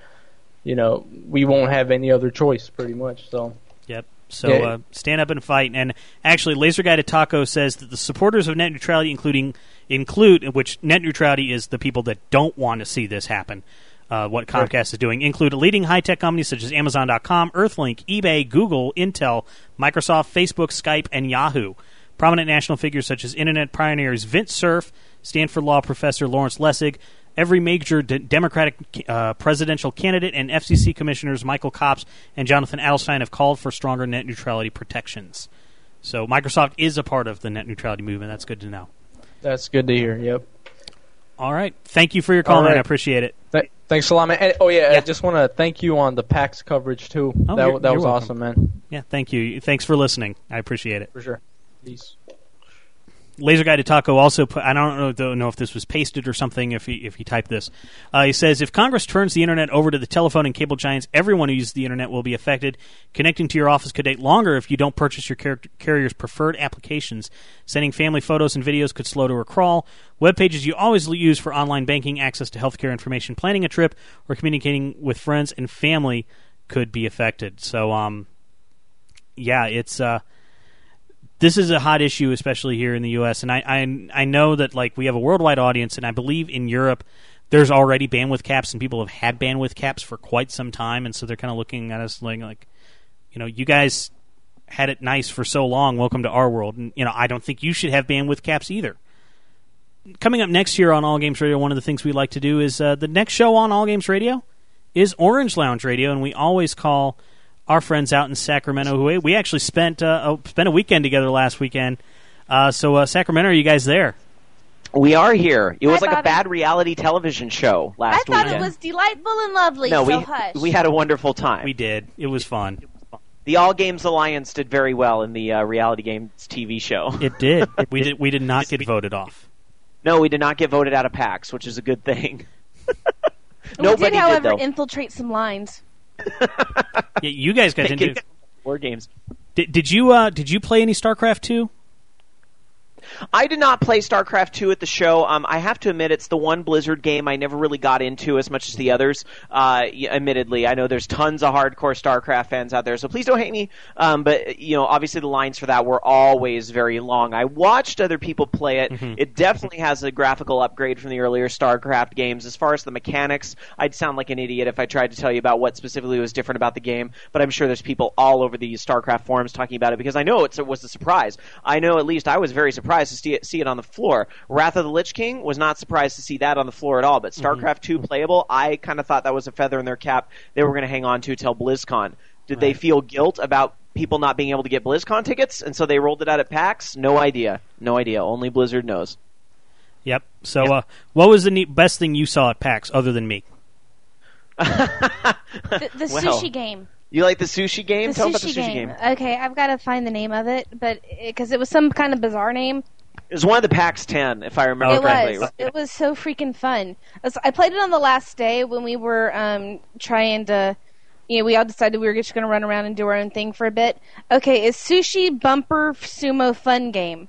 Speaker 9: we won't have any other choice, pretty much. So.
Speaker 1: Yep. So stand up and fight. And actually, Laser Guy to Taco says that the supporters of net neutrality include, which net neutrality is the people that don't want to see this happen. What Comcast is doing include leading high-tech companies such as Amazon.com, Earthlink, eBay, Google, Intel, Microsoft, Facebook, Skype, and Yahoo. Prominent national figures such as Internet pioneers Vint Cerf, Stanford Law professor Lawrence Lessig, every major Democratic presidential candidate, and FCC commissioners Michael Copps and Jonathan Adelstein have called for stronger net neutrality protections. So Microsoft is a part of the net neutrality movement. That's good to know.
Speaker 9: That's good to hear, yep.
Speaker 1: All right. Thank you for your call, man. I appreciate it.
Speaker 9: Thanks a lot, man. And, I just want to thank you on the PAX coverage, too.
Speaker 1: Oh,
Speaker 9: that
Speaker 1: you're
Speaker 9: was
Speaker 1: welcome.
Speaker 9: awesome, man.
Speaker 1: Yeah, thank you. Thanks for listening. I appreciate it.
Speaker 9: For sure. Peace.
Speaker 1: Laser Guy to Taco also put, I don't know if this was pasted or something, if he typed this. He says, if Congress turns the internet over to the telephone and cable giants, everyone who uses the internet will be affected. Connecting to your office could take longer if you don't purchase your carrier's preferred applications. Sending family photos and videos could slow to a crawl. Web pages you always use for online banking, access to healthcare information, planning a trip, or communicating with friends and family could be affected. So, it's... This is a hot issue, especially here in the U.S., and I know that we have a worldwide audience, and I believe in Europe there's already bandwidth caps, and people have had bandwidth caps for quite some time, and so they're kind of looking at us you guys had it nice for so long. Welcome to our world, and I don't think you should have bandwidth caps either. Coming up next year on All Games Radio, one of the things we like to do is the next show on All Games Radio is Orange Lounge Radio, and we always call our friends out in Sacramento, who we actually spent a weekend together last weekend. So Sacramento, are you guys there?
Speaker 10: We are here. It was
Speaker 11: Hi,
Speaker 10: like
Speaker 11: Bobby.
Speaker 10: a bad reality television show last
Speaker 11: I thought
Speaker 10: weekend.
Speaker 11: it was delightful and lovely,
Speaker 10: No,
Speaker 11: so hush.
Speaker 10: we had a wonderful time.
Speaker 1: We did. It was fun.
Speaker 10: The All Games Alliance did very well in the Reality Games TV show.
Speaker 1: It did. We did not get voted off.
Speaker 10: No, we did not get voted out of PAX, which is a good thing.
Speaker 11: We did, however,
Speaker 10: though.
Speaker 11: infiltrate some lines.
Speaker 1: Yeah, you guys got into
Speaker 10: War games.
Speaker 1: Did you play any StarCraft 2?
Speaker 10: I did not play StarCraft 2 at the show. I have to admit, it's the one Blizzard game I never really got into as much as the others. Admittedly, I know there's tons of hardcore StarCraft fans out there, so please don't hate me. But obviously the lines for that were always very long. I watched other people play it.
Speaker 1: Mm-hmm.
Speaker 10: It definitely has a graphical upgrade from the earlier StarCraft games. As far as the mechanics, I'd sound like an idiot if I tried to tell you about what specifically was different about the game. But I'm sure there's people all over the StarCraft forums talking about it because I know it was a surprise. I know at least I was very surprised to see it on the floor. Wrath of the Lich King was not surprised to see that on the floor at all, but StarCraft 2 playable, I kind of thought that was a feather in their cap they were going to hang on to till BlizzCon. Did they feel guilt about people not being able to get BlizzCon tickets, and so they rolled it out at PAX? No idea. Only Blizzard knows.
Speaker 1: Yep. So what was the best thing you saw at PAX other than me?
Speaker 11: The sushi game.
Speaker 10: You like the sushi game? Tell me about the sushi game.
Speaker 11: Okay, I've got to find the name of it, but because it was some kind of bizarre name.
Speaker 10: It was one of the PAX 10, if I remember correctly.
Speaker 11: It was so freaking fun. I played it on the last day when we were trying to, we all decided we were just going to run around and do our own thing for a bit. Okay, it's Sushi Bumper Sumo Fun Game.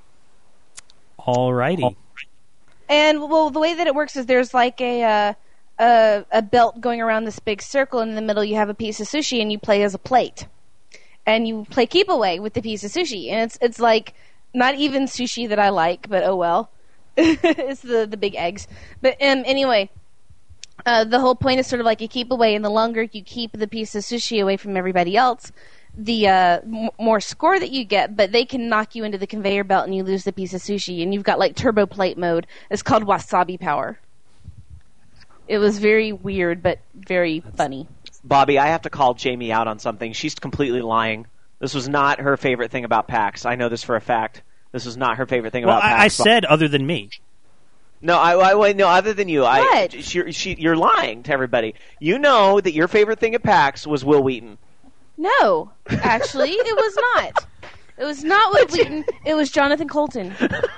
Speaker 1: Alrighty.
Speaker 11: And, well, the way that it works is there's like a belt going around this big circle, and in the middle you have a piece of sushi, and you play as a plate. And you play keep away with the piece of sushi. And it's like Not even sushi that I like, but oh well. It's the big eggs. But anyway, the whole point is sort of like you keep away, and the longer you keep the piece of sushi away from everybody else, the more score that you get, but they can knock you into the conveyor belt and you lose the piece of sushi, and you've got like turbo plate mode. It's called wasabi power. It was very weird, but very funny.
Speaker 10: Bobby, I have to call Jamie out on something. She's completely lying. This was not her favorite thing about PAX. I know this for a fact. This was not her favorite thing about PAX.
Speaker 1: I said other than me.
Speaker 10: No, no, other than you.
Speaker 11: What?
Speaker 10: You're lying to everybody. You know that your favorite thing at PAX was Will Wheaton.
Speaker 11: No, actually, it was not. It was not Will Wheaton. It was Jonathan Colton.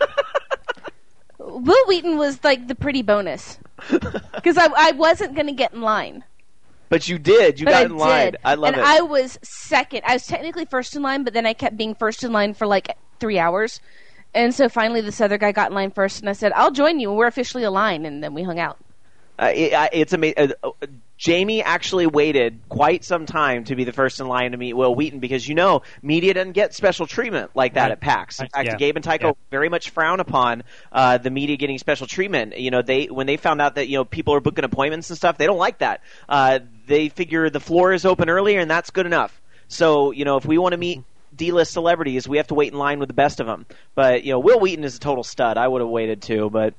Speaker 11: Will Wheaton was like the pretty bonus. Because I wasn't going to get in line.
Speaker 10: But you did. You got in line. I love it.
Speaker 11: And I was second. I was technically first in line, but then I kept being first in line for like 3 hours. And so finally this other guy got in line first, and I said, I'll join you. We're officially aligned, and then we hung out.
Speaker 10: It's amazing. Jamie actually waited quite some time to be the first in line to meet Will Wheaton because, media doesn't get special treatment like that at PAX. In fact, Gabe and Tycho very much frown upon the media getting special treatment. When they found out that, people are booking appointments and stuff, they don't like that. They figure the floor is open earlier and that's good enough. So, if we want to meet D-list celebrities, we have to wait in line with the best of them. But, Will Wheaton is a total stud. I would have waited too, but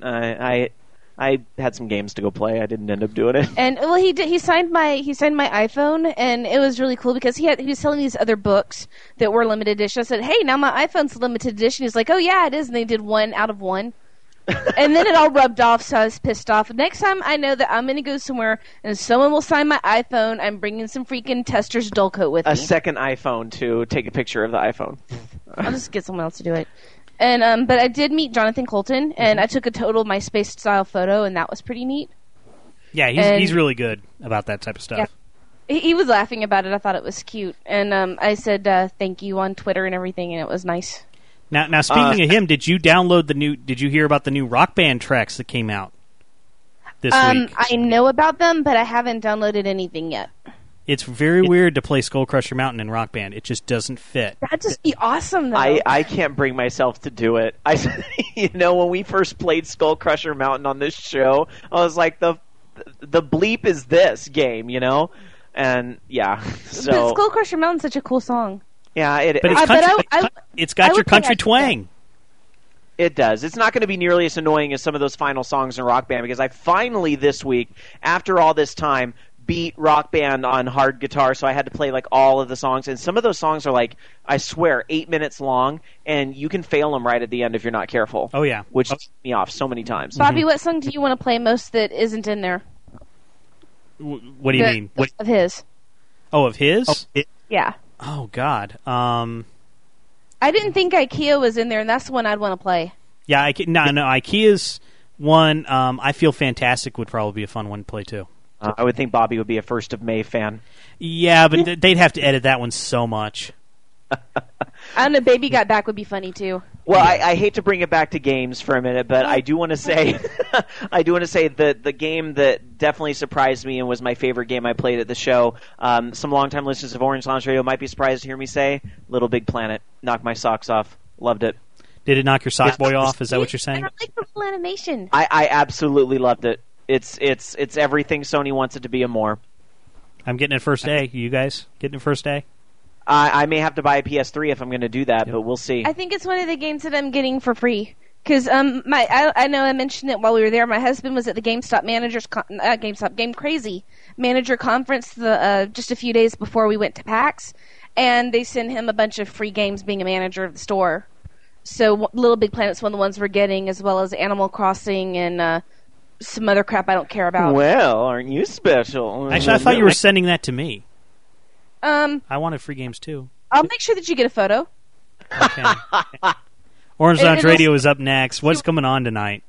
Speaker 10: I had some games to go play. I didn't end up doing it.
Speaker 11: And he did. He signed my iPhone, and it was really cool because he was selling these other books that were limited edition. I said, "Hey, now my iPhone's limited edition." He's like, "Oh yeah, it is." And they did 1 out of 1, and then it all rubbed off. So I was pissed off. Next time I know that I'm going to go somewhere and someone will sign my iPhone, I'm bringing some freaking Tester's dull coat with me.
Speaker 10: A second iPhone to take a picture of the iPhone.
Speaker 11: I'll just get someone else to do it. And but I did meet Jonathan Colton, and I took a total MySpace style photo, and that was pretty neat.
Speaker 1: Yeah, he's really good about that type of stuff.
Speaker 11: Yeah. He was laughing about it. I thought it was cute, and I said thank you on Twitter and everything, and it was nice.
Speaker 1: Now speaking of him, did you download Did you hear about the new Rock Band tracks that came out this week?
Speaker 11: I know about them, but I haven't downloaded anything yet.
Speaker 1: It's very weird to play Skull Crusher Mountain in Rock Band. It just doesn't fit.
Speaker 11: That'd just be awesome, though.
Speaker 10: I can't bring myself to do it. When we first played Skull Crusher Mountain on this show, I was like, the bleep is this game, And, yeah, so...
Speaker 11: But Skull Crusher Mountain's such a cool song.
Speaker 10: Yeah,
Speaker 1: but it's got your country twang.
Speaker 10: It does. It's not going to be nearly as annoying as some of those final songs in Rock Band, because I finally, this week, after all this time, beat Rock Band on hard guitar, so I had to play like all of the songs, and some of those songs are like, I swear, 8 minutes long, and you can fail them right at the end if you're not careful.
Speaker 1: Oh yeah,
Speaker 10: which tipped me off so many times.
Speaker 11: Bobby, what song do you want to play most that isn't in there?
Speaker 1: What do you mean?
Speaker 11: Of his.
Speaker 1: Oh, of his?
Speaker 11: Yeah.
Speaker 1: Oh God.
Speaker 11: I didn't think IKEA was in there, and that's the one I'd want to play.
Speaker 1: Yeah, no. IKEA's one. I Feel Fantastic would probably be a fun one to play too.
Speaker 10: I would think Bobby would be a 1st of May fan.
Speaker 1: Yeah, but they'd have to edit that one so much.
Speaker 11: I don't know, Baby Got Back would be funny too.
Speaker 10: Well, I hate to bring it back to games for a minute, but I do want to say, the game that definitely surprised me and was my favorite game I played at the show. Some longtime listeners of Orange Lounge Radio might be surprised to hear me say, Little Big Planet. Knocked my socks off. Loved it.
Speaker 1: Did it knock your sock boy off? Is that what you're saying?
Speaker 11: I like the full animation.
Speaker 10: I absolutely loved it. It's everything Sony wants it to be and more.
Speaker 1: I'm getting it first day. You guys getting it first day?
Speaker 10: I may have to buy a PS3 if I'm going to do that, but we'll see.
Speaker 11: I think it's one of the games that I'm getting for free. Because I know I mentioned it while we were there. My husband was at the Game Crazy Manager Conference just a few days before we went to PAX, and they sent him a bunch of free games being a manager of the store. So Little Big Planet's one of the ones we're getting, as well as Animal Crossing and some other crap I don't care about.
Speaker 10: Well, aren't you special?
Speaker 1: Actually, I thought you were sending that to me.
Speaker 11: I
Speaker 1: wanted free games too.
Speaker 11: I'll make sure that you get a photo.
Speaker 1: Okay. Orange Lounge Radio is up next. What's coming on tonight?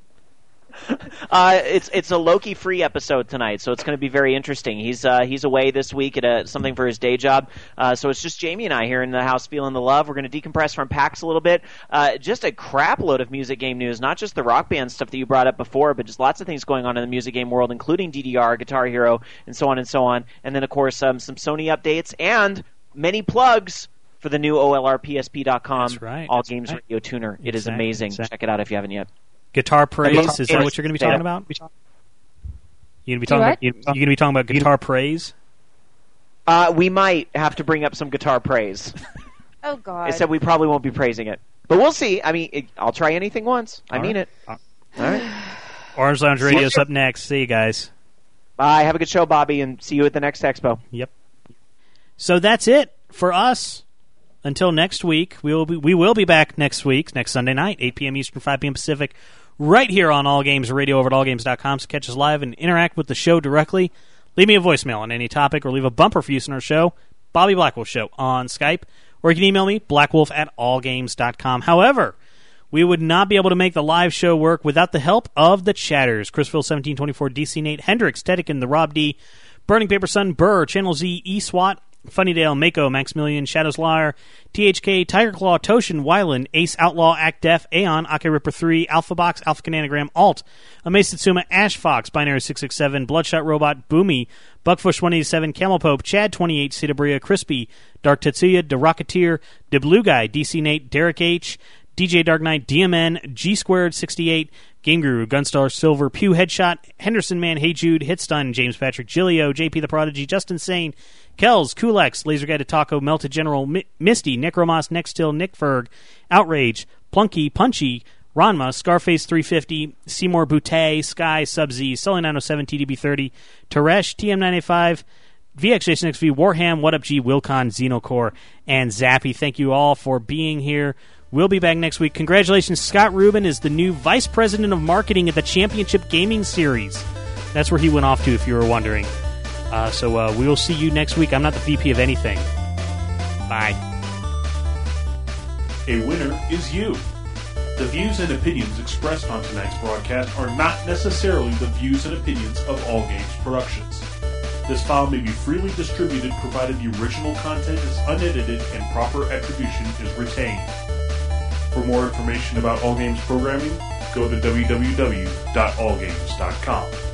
Speaker 10: It's a Loki free episode tonight, so it's going to be very interesting. He's away this week at something for his day job, so it's just Jamie and I here in the house feeling the love. We're going to decompress from PAX a little bit. Just a crap load of music game news, not just the Rock Band stuff that you brought up before, but just lots of things going on in the music game world, including DDR, Guitar Hero, and so on and so on. And then, of course, some Sony updates and many plugs for the new OLRPSP.com
Speaker 1: That's right.
Speaker 10: All Games Radio tuner. It is amazing. Check it out if you haven't yet.
Speaker 1: Guitar Praise, is that what you're going to be talking about? You going to be talking about Guitar Praise?
Speaker 10: We might have to bring up some Guitar Praise.
Speaker 11: Oh, God.
Speaker 10: I said we probably won't be praising it. But we'll see. I mean, I'll try anything once. I mean it. All right.
Speaker 1: Orange Lounge Radio's up next. See you guys.
Speaker 10: Bye. Have a good show, Bobby, and see you at the next expo.
Speaker 1: Yep. So that's it for us. Until next week, we will be back next Sunday night, 8 p.m. Eastern, 5 p.m. Pacific, right here on All Games Radio over at allgames.com. So catch us live and interact with the show directly. Leave me a voicemail on any topic or leave a bumper for use in our show, Bobby Blackwolf Show on Skype, or you can email me, blackwolf@allgames.com. However, we would not be able to make the live show work without the help of the chatters. Chrisville 1724, DC Nate, Hendrix, Tedekin, the Rob D, Burning Paper Sun, Burr, Channel Z, eSWAT, Funnydale, Mako, Maximilian, Shadows Liar, THK, Tiger Claw, Toshin, Wyland, Ace Outlaw, Act Def, Aeon, Ake Ripper 3, Alpha Box, Alpha Cananagram, Alt, Amaze Satsuma, Ash Fox, Binary 667, Bloodshot Robot, Boomy, Buckfush 187, Camel Pope, Chad 28, Citabria, Crispy, Dark Tetsuya, The Rocketeer, The Blue Guy, DC Nate, Derek H, DJ Dark Knight, DMN, G Squared 68, Game Guru, Gunstar Silver, Pew Headshot, Henderson Man, Hey Jude, Hitstun, James Patrick, Gillio, JP the Prodigy, Justin Sane, Kells, Kulex, Laser Guy to Taco, Melted General, Misty, Necromoss, Nextil, Nick Ferg, Outrage, Plunky, Punchy, Ranma, Scarface 350, Seymour Boutte, Sky, Sub-Z, Sully 907, TDB30, Teresh, TM985, VXJ6V, Warham, What Up G, Wilcon, Xenocore, and Zappy. Thank you all for being here. We'll be back next week. Congratulations, Scott Rubin is the new Vice President of Marketing at the Championship Gaming Series. That's where he went off to, if you were wondering. So we will see you next week. I'm not the VP of anything. Bye.
Speaker 4: A winner is you. The views and opinions expressed on tonight's broadcast are not necessarily the views and opinions of All Games Productions. This file may be freely distributed provided the original content is unedited and proper attribution is retained. For more information about All Games programming, go to www.allgames.com.